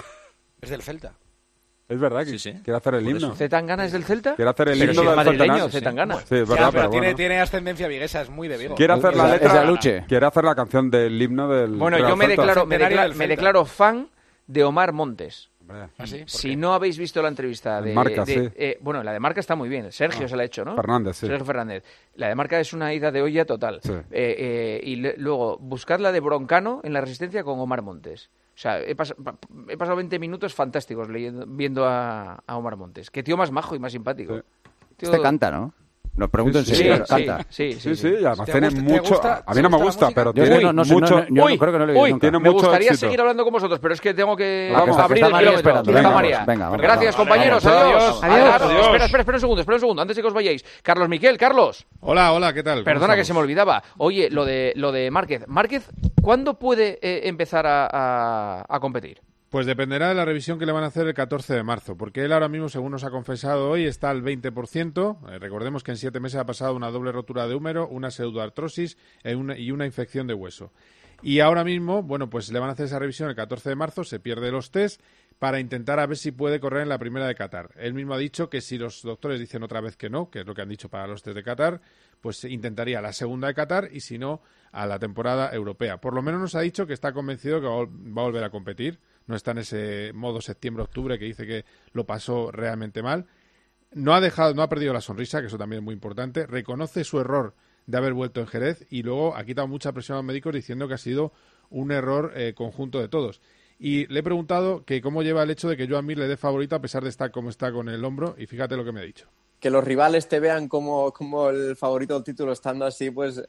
Es del Celta. Es verdad que sí, sí. quiere hacer el himno. ¿Z Tangana es del Celta? Quiere hacer el pero himno si del es madrileño, Celta. Z Tangana. Sí, es verdad, ya, pero, pero tiene, bueno. tiene ascendencia viguesa, es muy de Vigo. Quiere hacer la es letra. de Luche. Quiere hacer la canción del himno del. Bueno, Real yo me Celta. declaro, me, declaro, me Celta. declaro fan de Omar Montes. ¿Ah, sí? Si no habéis visto la entrevista de... Marca, de, sí. eh, bueno, la de Marca está muy bien. Sergio ah, se la ha hecho, ¿no? Fernández, sí. Sergio Fernández. La de Marca es una ida de olla total. Sí. Eh, eh, y le, luego, buscad la de Broncano en La Resistencia con Omar Montes. O sea, he, pas he pasado veinte minutos fantásticos leyendo, viendo a, a Omar Montes. Qué tío más majo y más simpático. Sí. Tío... Este canta, ¿no? No, pregunto en sí, serio, sí, canta. Sí, sí, sí. sí, sí, sí. Además tiene gusta, mucho... gusta, a mí no me gusta, pero tiene no, no, mucho... No, yo uy, no creo que no lo he visto uy, nunca. Tiene me mucho gustaría éxito. seguir hablando con vosotros, pero es que tengo que Vamos, que abrir el María kilómetro. esperando. Está Venga, María. venga, venga, Gracias, vamos. compañeros. Adiós. Adiós. Adiós. Adiós. Adiós. Espera, espera, espera un segundo, espera un segundo, antes de que os vayáis. Carlos Miquel, Carlos. Hola, hola, ¿qué tal? Perdona que se me olvidaba. Oye, lo de lo de Márquez. Márquez, ¿cuándo puede eh, empezar a, a, a competir? Pues dependerá de la revisión que le van a hacer el catorce de marzo, porque él ahora mismo, según nos ha confesado hoy, está al veinte por ciento. Eh, recordemos que en siete meses ha pasado una doble rotura de húmero, una pseudoartrosis eh, una, y una infección de hueso. Y ahora mismo, bueno, pues le van a hacer esa revisión el catorce de marzo, se pierde los test para intentar a ver si puede correr en la primera de Qatar. Él mismo ha dicho que si los doctores dicen otra vez que no, que es lo que han dicho para los test de Qatar, pues intentaría la segunda de Qatar y si no, a la temporada europea. Por lo menos nos ha dicho que está convencido que va a volver a competir. No está en ese modo septiembre-octubre que dice que lo pasó realmente mal. No ha dejado, no ha perdido la sonrisa, que eso también es muy importante. Reconoce su error de haber vuelto en Jerez y luego ha quitado mucha presión a los médicos diciendo que ha sido un error eh, conjunto de todos. Y le he preguntado que cómo lleva el hecho de que Joan Mir le dé favorito a pesar de estar como está con el hombro y fíjate lo que me ha dicho. Que los rivales te vean como, como el favorito del título estando así, pues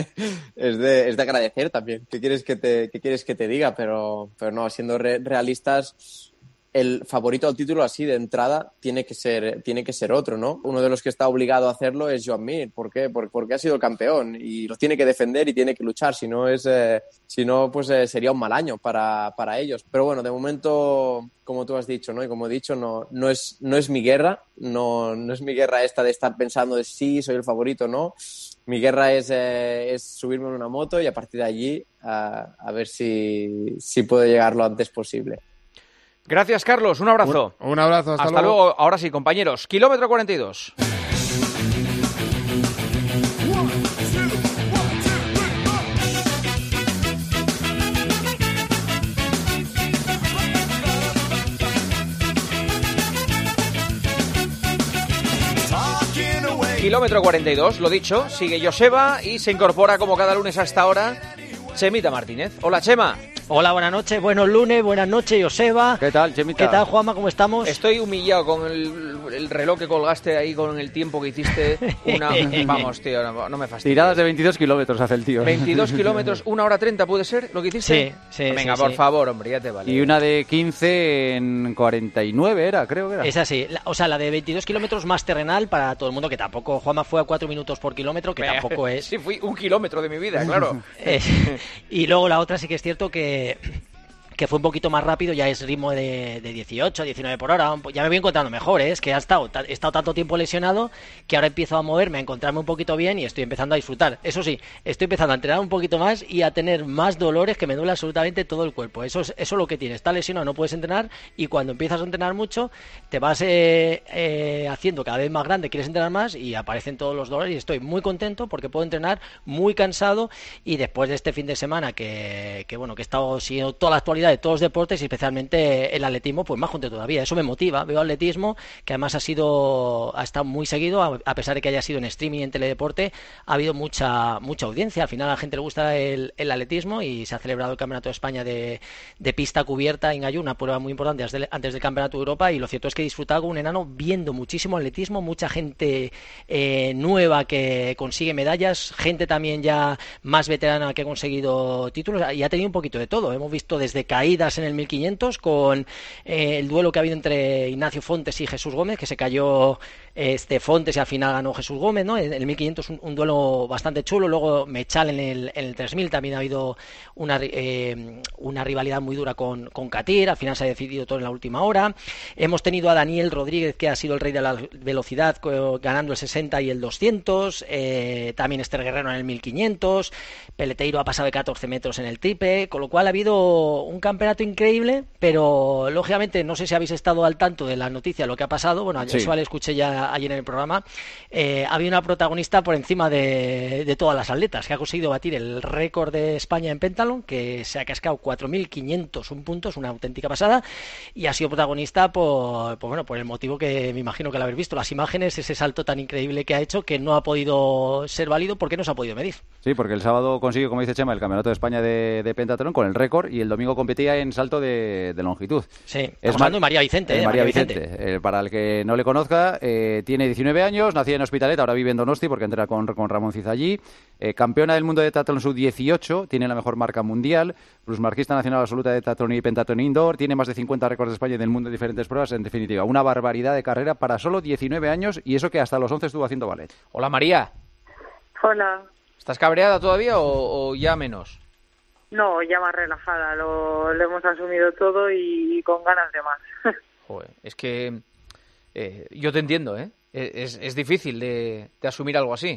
es, de, es de agradecer también. ¿Qué quieres que te, qué quieres que te diga? Pero, pero no, siendo re, realistas, el favorito del título así de entrada tiene que ser tiene que ser otro, ¿no? Uno de los que está obligado a hacerlo es Joan Mir. ¿Por qué? Porque, porque ha sido el campeón y lo tiene que defender y tiene que luchar. Si no, es, eh, si no pues eh, sería un mal año para, para ellos. Pero bueno, de momento, como tú has dicho, ¿no? Y como he dicho, no, no, es, no es mi guerra. No, no es mi guerra esta de estar pensando de sí, soy el favorito, no. Mi guerra es, eh, es subirme en una moto y a partir de allí a, a ver si, si puedo llegar lo antes posible. Gracias, Carlos. Un abrazo. Un, un abrazo. Hasta, hasta luego. luego. Ahora sí, compañeros. Kilómetro cuarenta y dos. Kilómetro cuarenta y dos, lo dicho. Sigue Joseba y se incorpora como cada lunes a esta hora Chemita Martínez. Hola, Chema. Hola, buenas noches, buenos lunes, buenas noches, Joseba. ¿Qué tal, Chemita? ¿Qué tal, Juanma? ¿Cómo estamos? Estoy humillado con el, el reloj que colgaste ahí, con el tiempo que hiciste. Una... Vamos, tío, no, no me fastidies. Tiradas de veintidós kilómetros hace el tío. veintidós kilómetros, una hora treinta, ¿puede ser lo que hiciste? Sí, sí. Venga, sí, por sí. favor, hombre, ya te vale. Y una de quince en cuarenta y nueve era, creo que era. Es así, la, o sea, la de veintidós kilómetros más terrenal para todo el mundo, que tampoco, Juanma fue a cuatro minutos por kilómetro, que Me, tampoco es... Sí, fui un kilómetro de mi vida, claro. eh, y luego la otra sí que es cierto que... que fue un poquito más rápido, ya es ritmo de, de dieciocho, diecinueve por hora, ya me voy encontrando mejor, ¿eh? Es que ha estado, he estado tanto tiempo lesionado que ahora empiezo a moverme, a encontrarme un poquito bien y estoy empezando a disfrutar. Eso sí, estoy empezando a entrenar un poquito más y a tener más dolores que me duele absolutamente todo el cuerpo. Eso es, eso es lo que tiene, estás lesionado, no puedes entrenar y cuando empiezas a entrenar mucho te vas eh, eh, haciendo cada vez más grande, quieres entrenar más y aparecen todos los dolores y estoy muy contento porque puedo entrenar muy cansado y después de este fin de semana que, que bueno, que he estado siguiendo toda la actualidad actualidad de todos los deportes y especialmente el atletismo, pues más junto todavía. Eso me motiva. Veo atletismo, que además ha sido ha estado muy seguido, a, a pesar de que haya sido en streaming y en teledeporte, ha habido mucha mucha audiencia. Al final a la gente le gusta el, el atletismo y se ha celebrado el Campeonato de España de, de pista cubierta en Gallú, una prueba muy importante antes del, antes del Campeonato de Europa, y lo cierto es que he disfrutado con un enano viendo muchísimo atletismo, mucha gente eh, nueva que consigue medallas, gente también ya más veterana que ha conseguido títulos, y ha tenido un poquito de todo. Hemos visto desde caídas en el mil quinientos con eh, el duelo que ha habido entre Ignacio Fontes y Jesús Gómez, que se cayó este Fontes y al final ganó Jesús Gómez, ¿no? En el mil quinientos un, un duelo bastante chulo. Luego Mechal en el, en el tres mil también ha habido una, eh, una rivalidad muy dura con, con Katir. Al final se ha decidido todo en la última hora. Hemos tenido a Daniel Rodríguez, que ha sido el rey de la velocidad, ganando el sesenta y el doscientos. Eh, también Esther Guerrero en el mil quinientos. Peleteiro ha pasado de catorce metros en el triple, con lo cual ha habido un campeonato increíble, pero lógicamente no sé si habéis estado al tanto de la noticia, lo que ha pasado. Bueno, sí. Eso lo escuché ya ayer en el programa. Eh, había una protagonista por encima de, de todas las atletas, que ha conseguido batir el récord de España en pentalón, que se ha cascado cuatro mil quinientos un puntos, una auténtica pasada, y ha sido protagonista por, por, bueno, por el motivo que me imagino que lo habéis visto, las imágenes, ese salto tan increíble que ha hecho, que no ha podido ser válido porque no se ha podido medir. Sí, porque el sábado consiguió, como dice Chema, el Campeonato de España de, de pentatlón con el récord, y el domingo competía en salto de, de longitud. Sí, es hablando de María Vicente. Eh, María, María Vicente, Vicente. Eh, para el que no le conozca, eh, tiene diecinueve años, nacida en Hospitalet, ahora vive en Donosti porque entra con, con Ramón Cizallí. Eh, campeona del mundo de Tatlón sub dieciocho, tiene la mejor marca mundial, plusmarquista nacional absoluta de Tatlón y Pentatlón indoor, tiene más de cincuenta récords de España en el mundo de diferentes pruebas. En definitiva, una barbaridad de carrera para solo diecinueve años, y eso que hasta los once estuvo haciendo ballet. Hola, María. Hola. ¿Estás cabreada todavía o, o ya menos? No, ya más relajada, lo, lo hemos asumido todo y, y con ganas de más. Joder, es que eh, yo te entiendo, ¿eh? Es, es difícil de, de asumir algo así.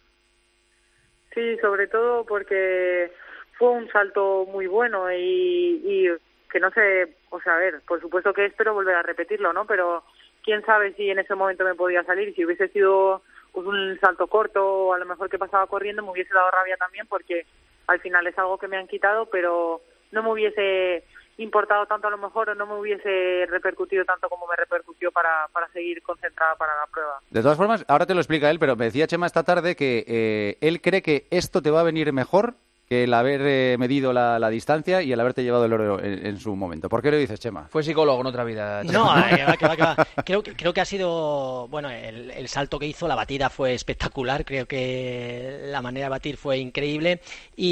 Sí, sobre todo porque fue un salto muy bueno y, y que no sé, o sea, a ver, por supuesto que espero volver a repetirlo, ¿no? Pero quién sabe si en ese momento me podía salir, y si hubiese sido pues un salto corto o a lo mejor que pasaba corriendo me hubiese dado rabia también, porque al final es algo que me han quitado, pero no me hubiese importado tanto a lo mejor, o no me hubiese repercutido tanto como me repercutió para, para seguir concentrada para la prueba. De todas formas, ahora te lo explica él, pero me decía Chema esta tarde que eh, él cree que esto te va a venir mejor que el haber eh, medido la, la distancia y el haberte llevado el oro en, en su momento. ¿Por qué lo dices, Chema? Fue psicólogo en otra vida. Chema. No, que va, que va, que va. Creo, creo que ha sido, bueno, el, el salto que hizo, la batida fue espectacular, creo que la manera de batir fue increíble,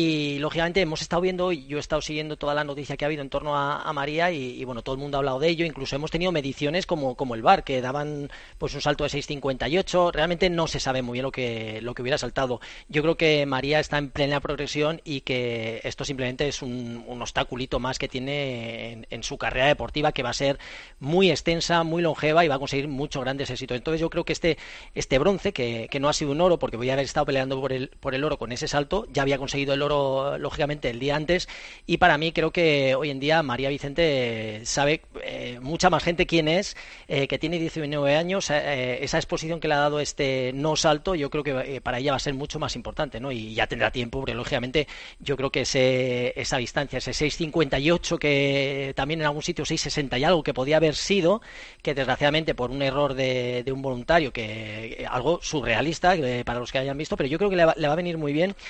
y lógicamente hemos estado viendo, yo he estado siguiendo toda la noticia que ha habido en torno a, a María, y, y bueno, todo el mundo ha hablado de ello, incluso hemos tenido mediciones como, como el V A R, que daban pues un salto de seis cincuenta y ocho, realmente no se sabe muy bien lo que, lo que hubiera saltado. Yo creo que María está en plena progresión y que esto simplemente es un, un obstaculito más que tiene en, en su carrera deportiva, que va a ser muy extensa, muy longeva, y va a conseguir muchos grandes éxitos. Entonces yo creo que este, este bronce, que, que no ha sido un oro, porque voy a haber estado peleando por el, por el oro con ese salto, ya había conseguido el oro lógicamente el día antes, y para mí creo que hoy en día María Vicente sabe eh, mucha más gente quién es, eh, que tiene diecinueve años, eh, esa exposición que le ha dado este no salto, yo creo que eh, para ella va a ser mucho más importante, ¿no? Y ya tendrá tiempo, porque lógicamente yo creo que ese, esa distancia, ese seis cincuenta y ocho, que también en algún sitio seis sesenta y algo que podía haber sido, que desgraciadamente por un error de, de un voluntario, que algo surrealista eh, para los que hayan visto, pero yo creo que le va, le va a venir muy bien,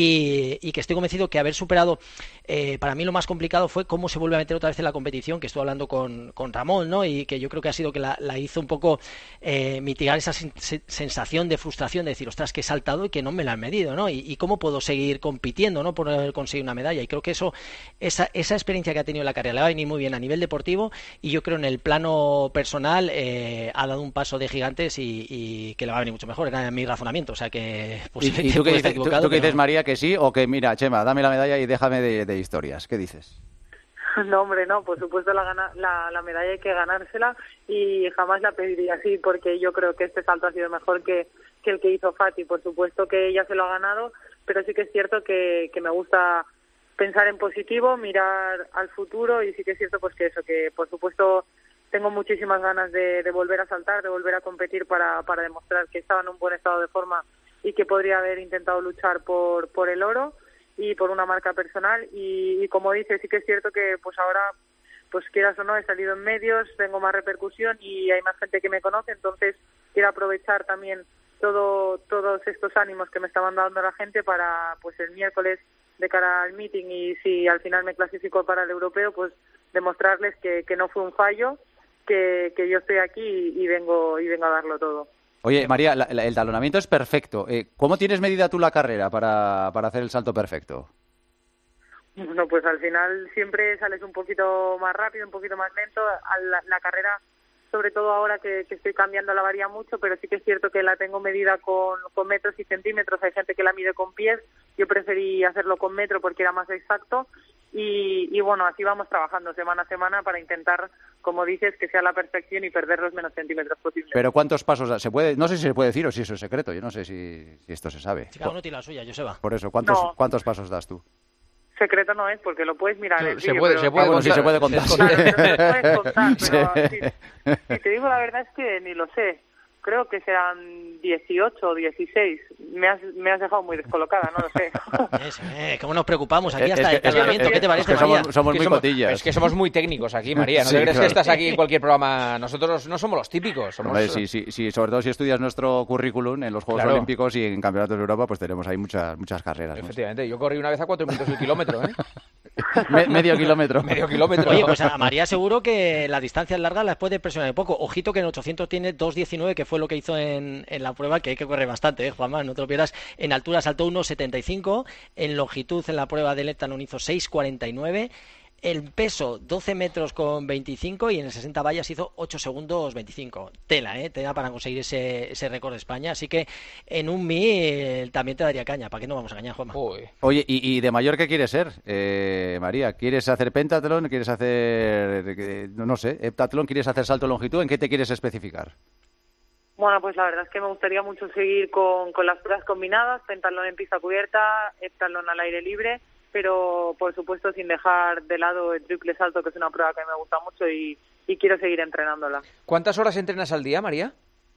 y, y que estoy convencido que haber superado, eh, para mí lo más complicado fue cómo se vuelve a meter otra vez en la competición, que estuve hablando con, con Ramón, ¿no? Y que yo creo que ha sido que la, la hizo un poco eh, mitigar esa sen, sensación de frustración, de decir, ostras, que he saltado y que no me la han medido, ¿no? Y, y cómo puedo seguir compitiendo, ¿no? Por haber conseguido una medalla, y creo que eso, esa, esa experiencia que ha tenido en la carrera le va a venir muy bien a nivel deportivo, y yo creo en el plano personal eh, ha dado un paso de gigantes, y, y que le va a venir mucho mejor, era mi razonamiento, o sea que pues, ¿Y, y tú qué dices, tú, tú qué dices, María, que sí, o que mira, Chema, dame la medalla y déjame de, de historias? ¿Qué dices? No, hombre, no, por supuesto la, gana, la, la medalla hay que ganársela, y jamás la pediría así, porque yo creo que este salto ha sido mejor que, que el que hizo Fati. Por supuesto que ella se lo ha ganado, pero sí que es cierto que, que me gusta pensar en positivo, mirar al futuro, y sí que es cierto pues que eso, que por supuesto tengo muchísimas ganas de, de volver a saltar, de volver a competir para, para demostrar que estaba en un buen estado de forma y que podría haber intentado luchar por, por el oro. y por una marca personal y, y como dices, sí que es cierto que pues ahora, pues quieras o no, he salido en medios, tengo más repercusión y hay más gente que me conoce, entonces quiero aprovechar también todo todos estos ánimos que me estaban dando la gente para pues el miércoles de cara al meeting y si al final me clasifico para el europeo, pues demostrarles que, que no fue un fallo, que, que yo estoy aquí y, y vengo y vengo a darlo todo. Oye, María, la, la, el talonamiento es perfecto. Eh, ¿Cómo tienes medida tú la carrera para, para hacer el salto perfecto? Bueno, pues al final siempre sales un poquito más rápido, un poquito más lento. La, la carrera, sobre todo ahora que, que estoy cambiando, la varía mucho, pero sí que es cierto que la tengo medida con, con metros y centímetros. Hay gente que la mide con pies. Yo preferí hacerlo con metro porque era más exacto. Y, y bueno, así vamos trabajando semana a semana para intentar, como dices, que sea la perfección y perder los menos centímetros posibles. Pero ¿cuántos pasos da? se puede? No sé si se puede decir o si eso es secreto. Yo no sé si, si esto se sabe. Si cada uno tiene la suya, Joseba. Por eso, ¿cuántos, no. ¿cuántos pasos das tú? Secreto no es, porque lo puedes mirar en el se vídeo, puede, pero... se puede ah, bueno, contar. sí se puede contar. Claro, pero se puede contar, pero Sí. si, si te digo la verdad es que ni lo sé. Creo que serán dieciocho o dieciséis. Me has, me has dejado muy descolocada, no lo sé. Es, eh, ¿Cómo nos preocupamos aquí Es hasta que- el talonamiento? es que- ¿Qué te parece, es que María? somos, somos Es que muy somos- cotillas. Es que somos muy técnicos aquí, María. No Sí, te crees claro. que estás aquí en cualquier programa. Nosotros no somos los típicos. Somos... Hombre, sí, sí, sí, sobre todo si estudias nuestro currículum en los Juegos Claro. Olímpicos y en Campeonatos de Europa, pues tenemos ahí muchas muchas carreras. ¿no? Efectivamente, yo corrí una vez a cuatro minutos el kilómetro, ¿eh? Me- medio kilómetro. Medio kilómetro. Oye, pues a María seguro que las distancias largas las puede presionar un poco. Ojito que en ochocientos tiene dos diecinueve, que fue lo que hizo en, en la prueba, que hay que correr bastante, ¿eh, Juanma? No te lo pierdas. En altura saltó uno setenta y cinco, en longitud en la prueba del Eptalon hizo seis cuarenta y nueve, el peso doce metros con veinticinco y en el sesenta vallas hizo ocho segundos veinticinco. Tela, ¿eh? Tela para conseguir ese, ese récord de España. Así que en un mil eh, también te daría caña. ¿Para qué no vamos a engañar, Juanma? Uy. Oye, ¿y, y de mayor qué quieres ser, eh, María? ¿Quieres hacer pentatlón? ¿Quieres hacer, eh, no sé, heptatlón? ¿Quieres hacer salto de longitud? ¿En qué te quieres especificar? Bueno, pues la verdad es que me gustaría mucho seguir con, con las pruebas combinadas, pentatlón en pista cubierta, heptatlón al aire libre, pero por supuesto sin dejar de lado el triple salto, que es una prueba que me gusta mucho y, y quiero seguir entrenándola. ¿Cuántas horas entrenas al día, María?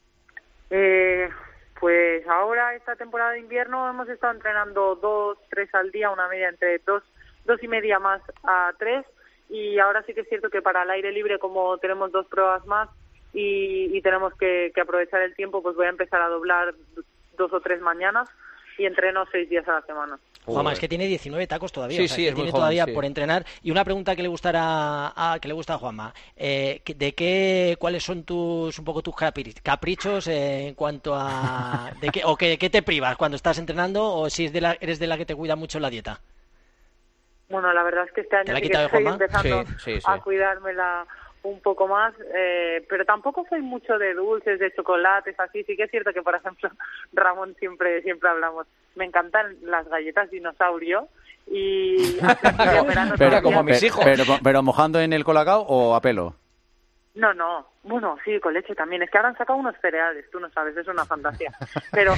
Eh, pues ahora, esta temporada de invierno, hemos estado entrenando dos, tres al día, una media entre dos, dos y media más a tres, y ahora sí que es cierto que para el aire libre, como tenemos dos pruebas más y, y tenemos que, que aprovechar el tiempo, pues voy a empezar a doblar dos o tres mañanas y entreno seis días a la semana. Juanma, es que tiene diecinueve tacos todavía. Sí, o sea, sí, que es muy tiene joven, todavía sí. por entrenar. Y una pregunta que le gustará a, que le gusta a Juanma. Eh, ¿De qué, cuáles son tus, un poco tus capri- caprichos eh, en cuanto a, de qué, o qué, qué te privas cuando estás entrenando, o si es de la, eres de la que te cuida mucho la dieta? Bueno, la verdad es que este año ¿Te la sí quita que de estoy Juanma? empezando Sí, sí, sí. a cuidármela un poco más, eh, pero tampoco soy mucho de dulces, de chocolates, así. Sí que es cierto que, por ejemplo, Ramón siempre siempre hablamos, me encantan las galletas dinosaurio y en verano Pero todavía- como mis hijos. Pero, pero mojando en el colacao o a pelo. No, no, bueno, sí, con leche también. Es que ahora han sacado unos cereales, tú no sabes, es una fantasía. Pero,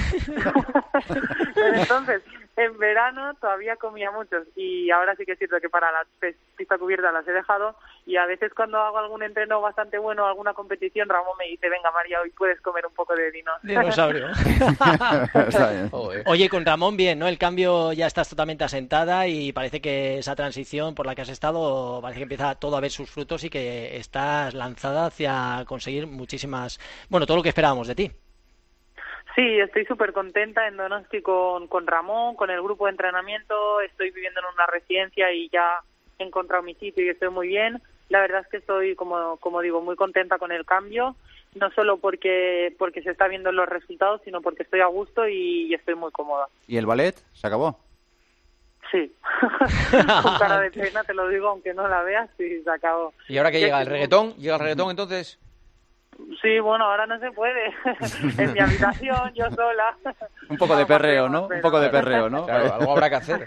pero entonces, en verano todavía comía muchos y ahora sí que es cierto que para la pe- pista cubierta las he dejado y a veces cuando hago algún entreno bastante bueno, alguna competición, Ramón me dice, venga María, hoy puedes comer un poco de dinos. Dinosaurio. Está bien. Oye, con Ramón bien, ¿no? El cambio ya estás totalmente asentada y parece que esa transición por la que has estado, parece que empieza todo a ver sus frutos y que estás lanzada hacia conseguir muchísimas, bueno, todo lo que esperábamos de ti. Sí, estoy súper contenta en Donosti con, con Ramón, con el grupo de entrenamiento. Estoy viviendo en una residencia y ya he encontrado mi sitio y estoy muy bien. La verdad es que estoy, como, como digo, muy contenta con el cambio, no solo porque, porque se está viendo los resultados, sino porque estoy a gusto y, y estoy muy cómoda. ¿Y el ballet? ¿Se acabó? Sí, con cara de pena te lo digo, aunque no la veas, sí, se acabó. ¿Y ahora que Ya llega que- el reggaetón? ¿Llega el reggaetón entonces? Sí, bueno, ahora no se puede. En mi habitación, yo sola. Un poco de perreo, ¿no? Un poco de perreo, ¿no? Claro, algo habrá que hacer.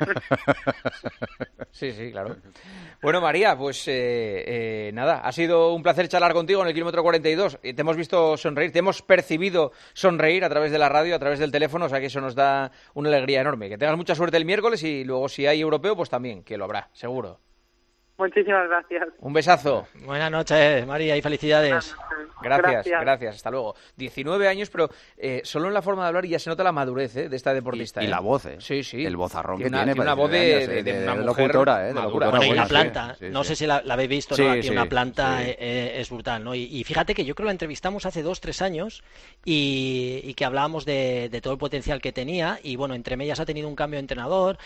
Sí, sí, claro. Bueno, María, pues eh, eh, nada, ha sido un placer charlar contigo en el kilómetro cuarenta y dos. Te hemos visto sonreír, te hemos percibido sonreír a través de la radio, a través del teléfono, o sea que eso nos da una alegría enorme. Que tengas mucha suerte el miércoles y luego si hay europeo, pues también, que lo habrá, seguro. Muchísimas gracias. Un besazo. Buenas noches, María, y felicidades. Gracias, gracias, gracias, hasta luego. diecinueve años, pero eh, solo en la forma de hablar ya se nota la madurez ¿eh? de esta deportista. Y, ¿eh? y la voz, ¿eh? Sí, sí. El vozarrón que una, tiene. Una voz de, de, de, de, de una de mujer locutora, ¿eh? De madura. Bueno, y buena, la planta, sí, sí, no sí. sé si la, la habéis visto, sí, ¿no? Aquí sí, una planta sí. es, es brutal, ¿no? Y, y fíjate que yo creo que la entrevistamos hace dos, tres años y, y que hablábamos de, de todo el potencial que tenía y, bueno, entre medias ha tenido un cambio de entrenador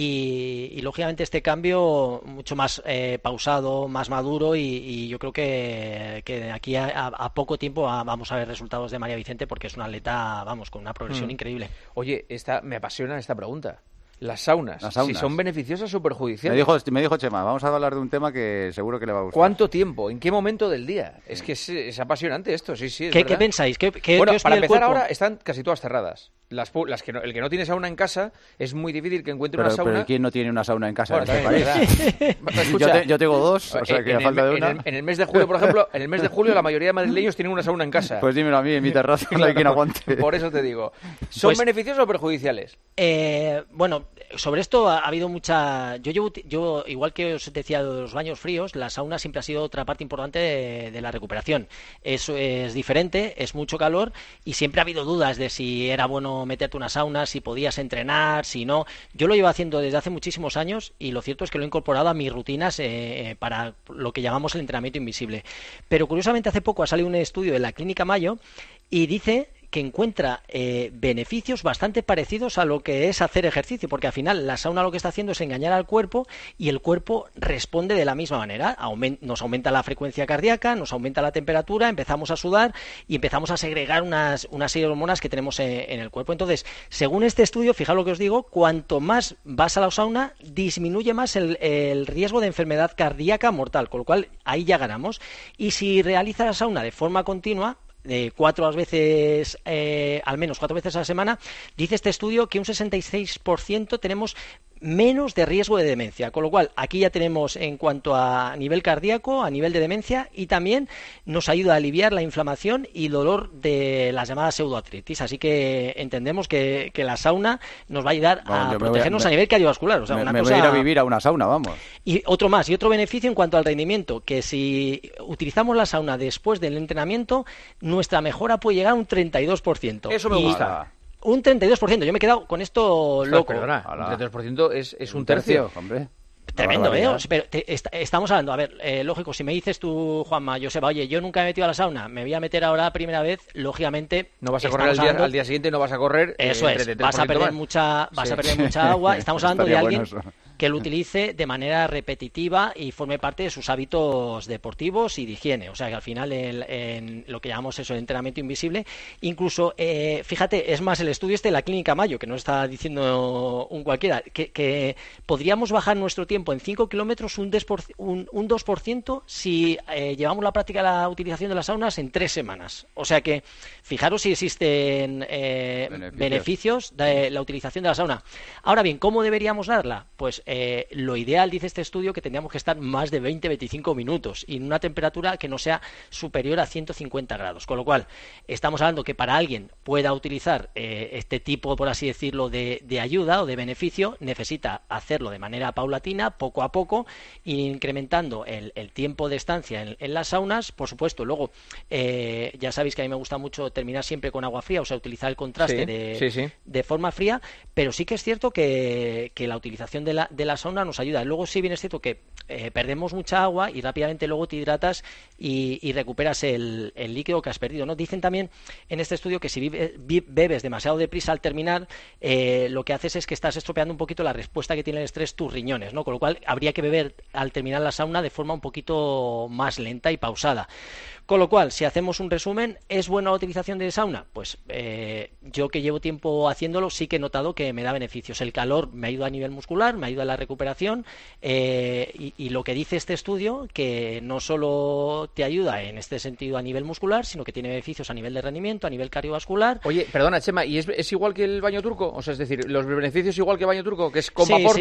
y, y lógicamente, este cambio mucho más eh, pausado, más maduro y, y yo creo que, que de aquí a, a poco tiempo a, vamos a ver resultados de María Vicente porque es una atleta, vamos, con una progresión mm. increíble. Oye, esta, me apasiona esta pregunta. Las saunas, Las saunas, si son beneficiosas o perjudiciales. Me dijo, me dijo Chema, vamos a hablar de un tema que seguro que le va a gustar. ¿Cuánto tiempo? ¿En qué momento del día? Es que es, es apasionante esto, sí, sí. Es ¿Qué, ¿Qué pensáis? ¿Qué, qué, bueno, ¿qué os para pide el empezar cuerpo? ahora están casi todas cerradas. Las, las que no, el que no tiene sauna en casa es muy difícil que encuentre pero, una sauna. Pero ¿quién no tiene una sauna en casa bueno, en este país? yo, te, yo tengo dos, o sea que en a falta el, de una. En el, en el mes de julio, por ejemplo, en el mes de julio la mayoría de madrileños tienen una sauna en casa. Pues dímelo a mí, en mi terraza no hay quien aguante. Por eso te digo. ¿Son pues, beneficiosos o perjudiciales? Eh, bueno, sobre esto ha, ha habido mucha... Yo, llevo, yo, igual que os decía de los baños fríos, la sauna siempre ha sido otra parte importante de, de la recuperación. Eso es diferente, es mucho calor y siempre ha habido dudas de si era bueno meterte una sauna, si podías entrenar, si no. Yo lo llevo haciendo desde hace muchísimos años y lo cierto es que lo he incorporado a mis rutinas eh, para lo que llamamos el entrenamiento invisible. Pero curiosamente hace poco ha salido un estudio de la Clínica Mayo y dice que encuentra eh, beneficios bastante parecidos a lo que es hacer ejercicio, porque al final la sauna lo que está haciendo es engañar al cuerpo y el cuerpo responde de la misma manera. Aument- nos aumenta la frecuencia cardíaca, nos aumenta la temperatura, empezamos a sudar y empezamos a segregar unas, una serie de hormonas que tenemos en, en el cuerpo. Entonces, según este estudio, fijaos lo que os digo, cuanto más vas a la sauna, disminuye más el, el riesgo de enfermedad cardíaca mortal, con lo cual ahí ya ganamos. Y si realizas la sauna de forma continua, de cuatro veces, eh, al menos cuatro veces a la semana, dice este estudio que un sesenta y seis por ciento tenemos menos de riesgo de demencia, con lo cual aquí ya tenemos en cuanto a nivel cardíaco, a nivel de demencia y también nos ayuda a aliviar la inflamación y dolor de las llamadas pseudoartritis, así que entendemos que, que la sauna nos va a ayudar bueno, a protegernos a, a, a nivel cardiovascular, o sea, me, una me cosa... voy a ir a vivir a una sauna, vamos. Y otro más, y otro beneficio en cuanto al rendimiento, que si utilizamos la sauna después del entrenamiento, nuestra mejora puede llegar a un treinta y dos por ciento. Eso me y... gusta. Un treinta y dos por ciento. Yo me he quedado con esto loco. Perdona, un treinta y dos por ciento es, es un, un tercio. tercio, hombre. Tremendo, ¿eh? Pero te, est estamos hablando, a ver, eh, lógico, si me dices tú, Juanma, Joseba, oye, yo nunca me he metido a la sauna, me voy a meter ahora la primera vez, lógicamente... No vas a correr al día, hablando... al día siguiente, no vas a correr... Eso eh, es, vas a perder mucha vas sí. a perder mucha agua. Estamos hablando de alguien bueno que lo utilice de manera repetitiva y forme parte de sus hábitos deportivos y de higiene. O sea, que al final el, en lo que llamamos eso, el entrenamiento invisible, incluso, eh, fíjate, es más, el estudio este de la Clínica Mayo, que no está diciendo un cualquiera, que, que podríamos bajar nuestro tiempo en cinco kilómetros un, un, un dos por ciento si eh, llevamos la práctica de la utilización de las saunas en tres semanas. O sea que, fijaros si existen eh, beneficios. beneficios de la utilización de la sauna. Ahora bien, ¿cómo deberíamos darla? Pues eh, lo ideal, dice este estudio, que tendríamos que estar más de veinte a veinticinco minutos y en una temperatura que no sea superior a ciento cincuenta grados. Con lo cual, estamos hablando que para alguien pueda utilizar eh, este tipo, por así decirlo, de, de ayuda o de beneficio, necesita hacerlo de manera paulatina, poco a poco, incrementando el, el tiempo de estancia en, en las saunas. Por supuesto, luego, eh, ya sabéis que a mí me gusta mucho terminar siempre con agua fría, o sea, utilizar el contraste sí, de, sí, sí. de forma fría, pero sí que es cierto que, que la utilización de la, de la sauna nos ayuda. Luego sí bien es cierto que eh, perdemos mucha agua y rápidamente luego te hidratas y, y recuperas el, el líquido que has perdido, ¿no? Dicen también en este estudio que si vive, bebes demasiado deprisa al terminar, eh, lo que haces es que estás estropeando un poquito la respuesta que tiene el estrés tus riñones, ¿no? Con lo cual habría que beber al terminar la sauna de forma un poquito más lenta y pausada. Con lo cual, si hacemos un resumen, ¿es buena la utilización de sauna? Pues eh, yo que llevo tiempo haciéndolo sí que he notado que me da beneficios. El calor me ayuda a nivel muscular, me ayuda a la recuperación eh, y, y lo que dice este estudio, que no solo te ayuda en este sentido a nivel muscular, sino que tiene beneficios a nivel de rendimiento, a nivel cardiovascular. Oye, perdona, Chema, ¿y es, es igual que el baño turco? O sea, es decir, ¿los beneficios igual que el baño turco, que es con sí, vapor? Sí.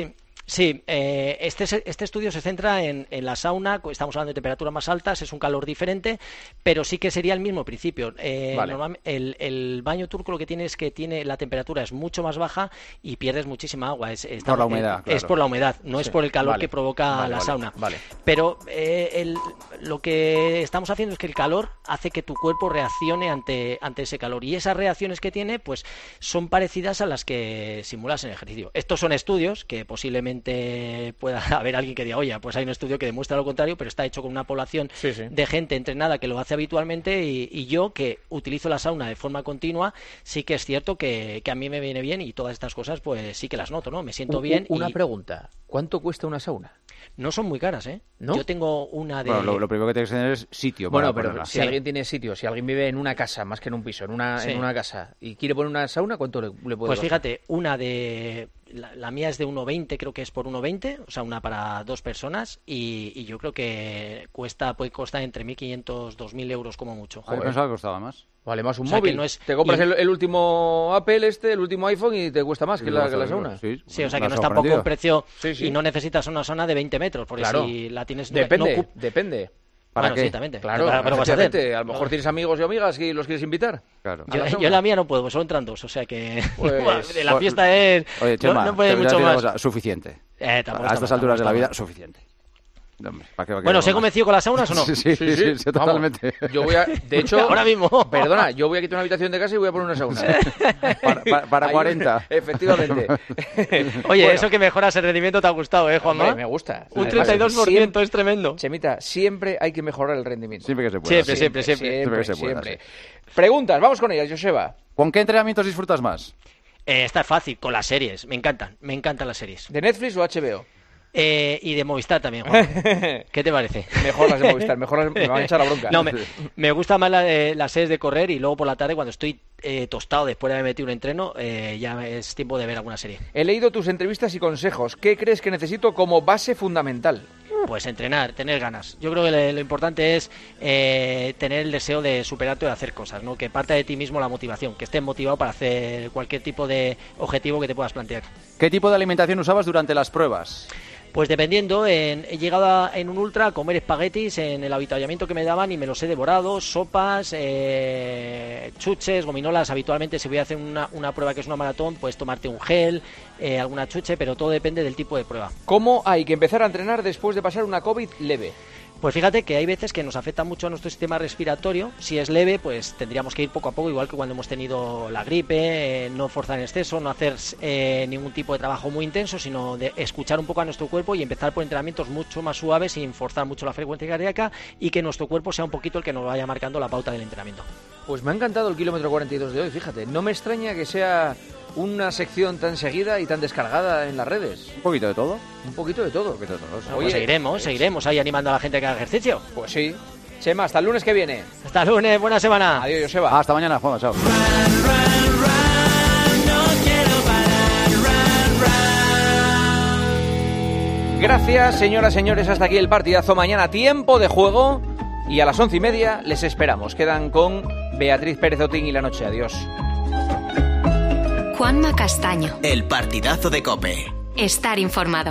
Sí, eh, este, este estudio se centra en, en la sauna, estamos hablando de temperaturas más altas, es un calor diferente, pero sí que sería el mismo principio. Eh, vale. el, el baño turco lo que tiene es que tiene la temperatura es mucho más baja y pierdes muchísima agua. Es, está, por la humedad, eh, claro. Es por la humedad, no sí. es por el calor vale. que provoca vale, la vale. sauna. Vale. Pero eh, el, lo que estamos haciendo es que el calor hace que tu cuerpo reaccione ante, ante ese calor, y esas reacciones que tiene pues son parecidas a las que simulas en el ejercicio. Estos son estudios que posiblemente pueda haber alguien que diga, oye, pues hay un estudio que demuestra lo contrario, pero está hecho con una población sí, sí. de gente entrenada que lo hace habitualmente, y, y yo, que utilizo la sauna de forma continua, sí que es cierto que, que a mí me viene bien, y todas estas cosas pues sí que las noto, ¿no? Me siento un, bien. Una y... pregunta, ¿cuánto cuesta una sauna? No son muy caras, ¿eh? ¿No? Yo tengo una de... Bueno, lo, lo primero que tienes que tener es sitio. Bueno, para pero ponerla. si sí. alguien tiene sitio, si alguien vive en una casa, más que en un piso, en una, sí. en una casa, y quiere poner una sauna, ¿cuánto le, le puede Pues costar? Fíjate, una de... La, la mía es de uno veinte, creo que es por uno veinte, o sea, una para dos personas, y, y yo creo que cuesta puede costar entre mil quinientos, dos mil euros como mucho. Joder, pensaba que costaba más. Vale más un o sea, móvil. No es... Te compras y... el, el último Apple, este, el último iPhone, y te cuesta más que la, que la sauna. Sí, sí, o sea que no es tampoco un precio, sí, sí. y no necesitas una sauna de veinte metros, porque claro. si la tienes... Depende, no... depende. ¿Para bueno, qué? Exactamente. Claro, para, para, para a, a lo mejor tienes amigos y amigas y los quieres invitar. Claro. Yo, la yo la mía no puedo, solo entran dos, o sea que pues, la fiesta es... Oye, Chema, no, no puede mucho más. Cosa, suficiente. Eh, a estas alturas de la vida, suficiente. Hombre, ¿para qué, para qué bueno, ¿se ha convencido con las saunas o no? Sí, sí, sí, sí, sí totalmente. Vamos, yo voy a, de hecho, ahora mismo. Perdona, yo voy a quitar una habitación de casa y voy a poner una sauna. para para, para cuarenta. Efectivamente. Oye, bueno, eso que mejoras el rendimiento te ha gustado, ¿eh, Juanma? Hombre, me gusta. Un treinta y dos por ciento siempre, es tremendo. Chemita, siempre hay que mejorar el rendimiento. Siempre que se pueda. Siempre, siempre, siempre. Siempre, siempre, que se pueda, siempre. Sí. Preguntas, vamos con ellas, Joseba. ¿Con qué entrenamientos disfrutas más? Eh, está fácil, con las series. Me encantan, me encantan las series. ¿De Netflix o H B O? Eh, y de Movistar también, Juan. ¿Qué te parece? Mejor las de Movistar, mejor las, me van a echar la bronca. No, me, me gusta más la, eh, las series de correr, y luego por la tarde, cuando estoy eh, tostado después de haber metido un entreno, eh, ya es tiempo de ver alguna serie. He leído tus entrevistas y consejos. ¿Qué crees que necesito como base fundamental? Pues entrenar, tener ganas. Yo creo que lo, lo importante es eh, tener el deseo de superarte o de hacer cosas, ¿no? Que parte de ti mismo la motivación, que estés motivado para hacer cualquier tipo de objetivo que te puedas plantear. ¿Qué tipo de alimentación usabas durante las pruebas? Pues dependiendo, en, he llegado a, en un ultra a comer espaguetis en el avituallamiento que me daban y me los he devorado, sopas, eh, chuches, gominolas. Habitualmente si voy a hacer una, una prueba que es una maratón, pues tomarte un gel, eh, alguna chuche, pero todo depende del tipo de prueba. ¿Cómo hay que empezar a entrenar después de pasar una COVID leve? Pues fíjate que hay veces que nos afecta mucho a nuestro sistema respiratorio. Si es leve, pues tendríamos que ir poco a poco, igual que cuando hemos tenido la gripe, eh, no forzar en exceso, no hacer eh, ningún tipo de trabajo muy intenso, sino de escuchar un poco a nuestro cuerpo y empezar por entrenamientos mucho más suaves, sin forzar mucho la frecuencia cardíaca, y que nuestro cuerpo sea un poquito el que nos vaya marcando la pauta del entrenamiento. Pues me ha encantado el kilómetro cuarenta y dos de hoy, fíjate. No me extraña que sea una sección tan seguida y tan descargada en las redes. Un poquito de todo. Un poquito de todo. Un poquito de todo. Bueno, Oye, pues seguiremos, es... seguiremos ahí animando a la gente a que haga ejercicio. Pues sí. Chema, hasta el lunes que viene. Hasta el lunes, buena semana. Adiós, Joseba. Hasta mañana, Juan, chao. Gracias, señoras y señores, hasta aquí el partidazo. Mañana tiempo de juego y a las once y media les esperamos. Quedan con Beatriz Pérez Otín y La Noche. Adiós. Juanma Castaño. El partidazo de COPE. Estar informado.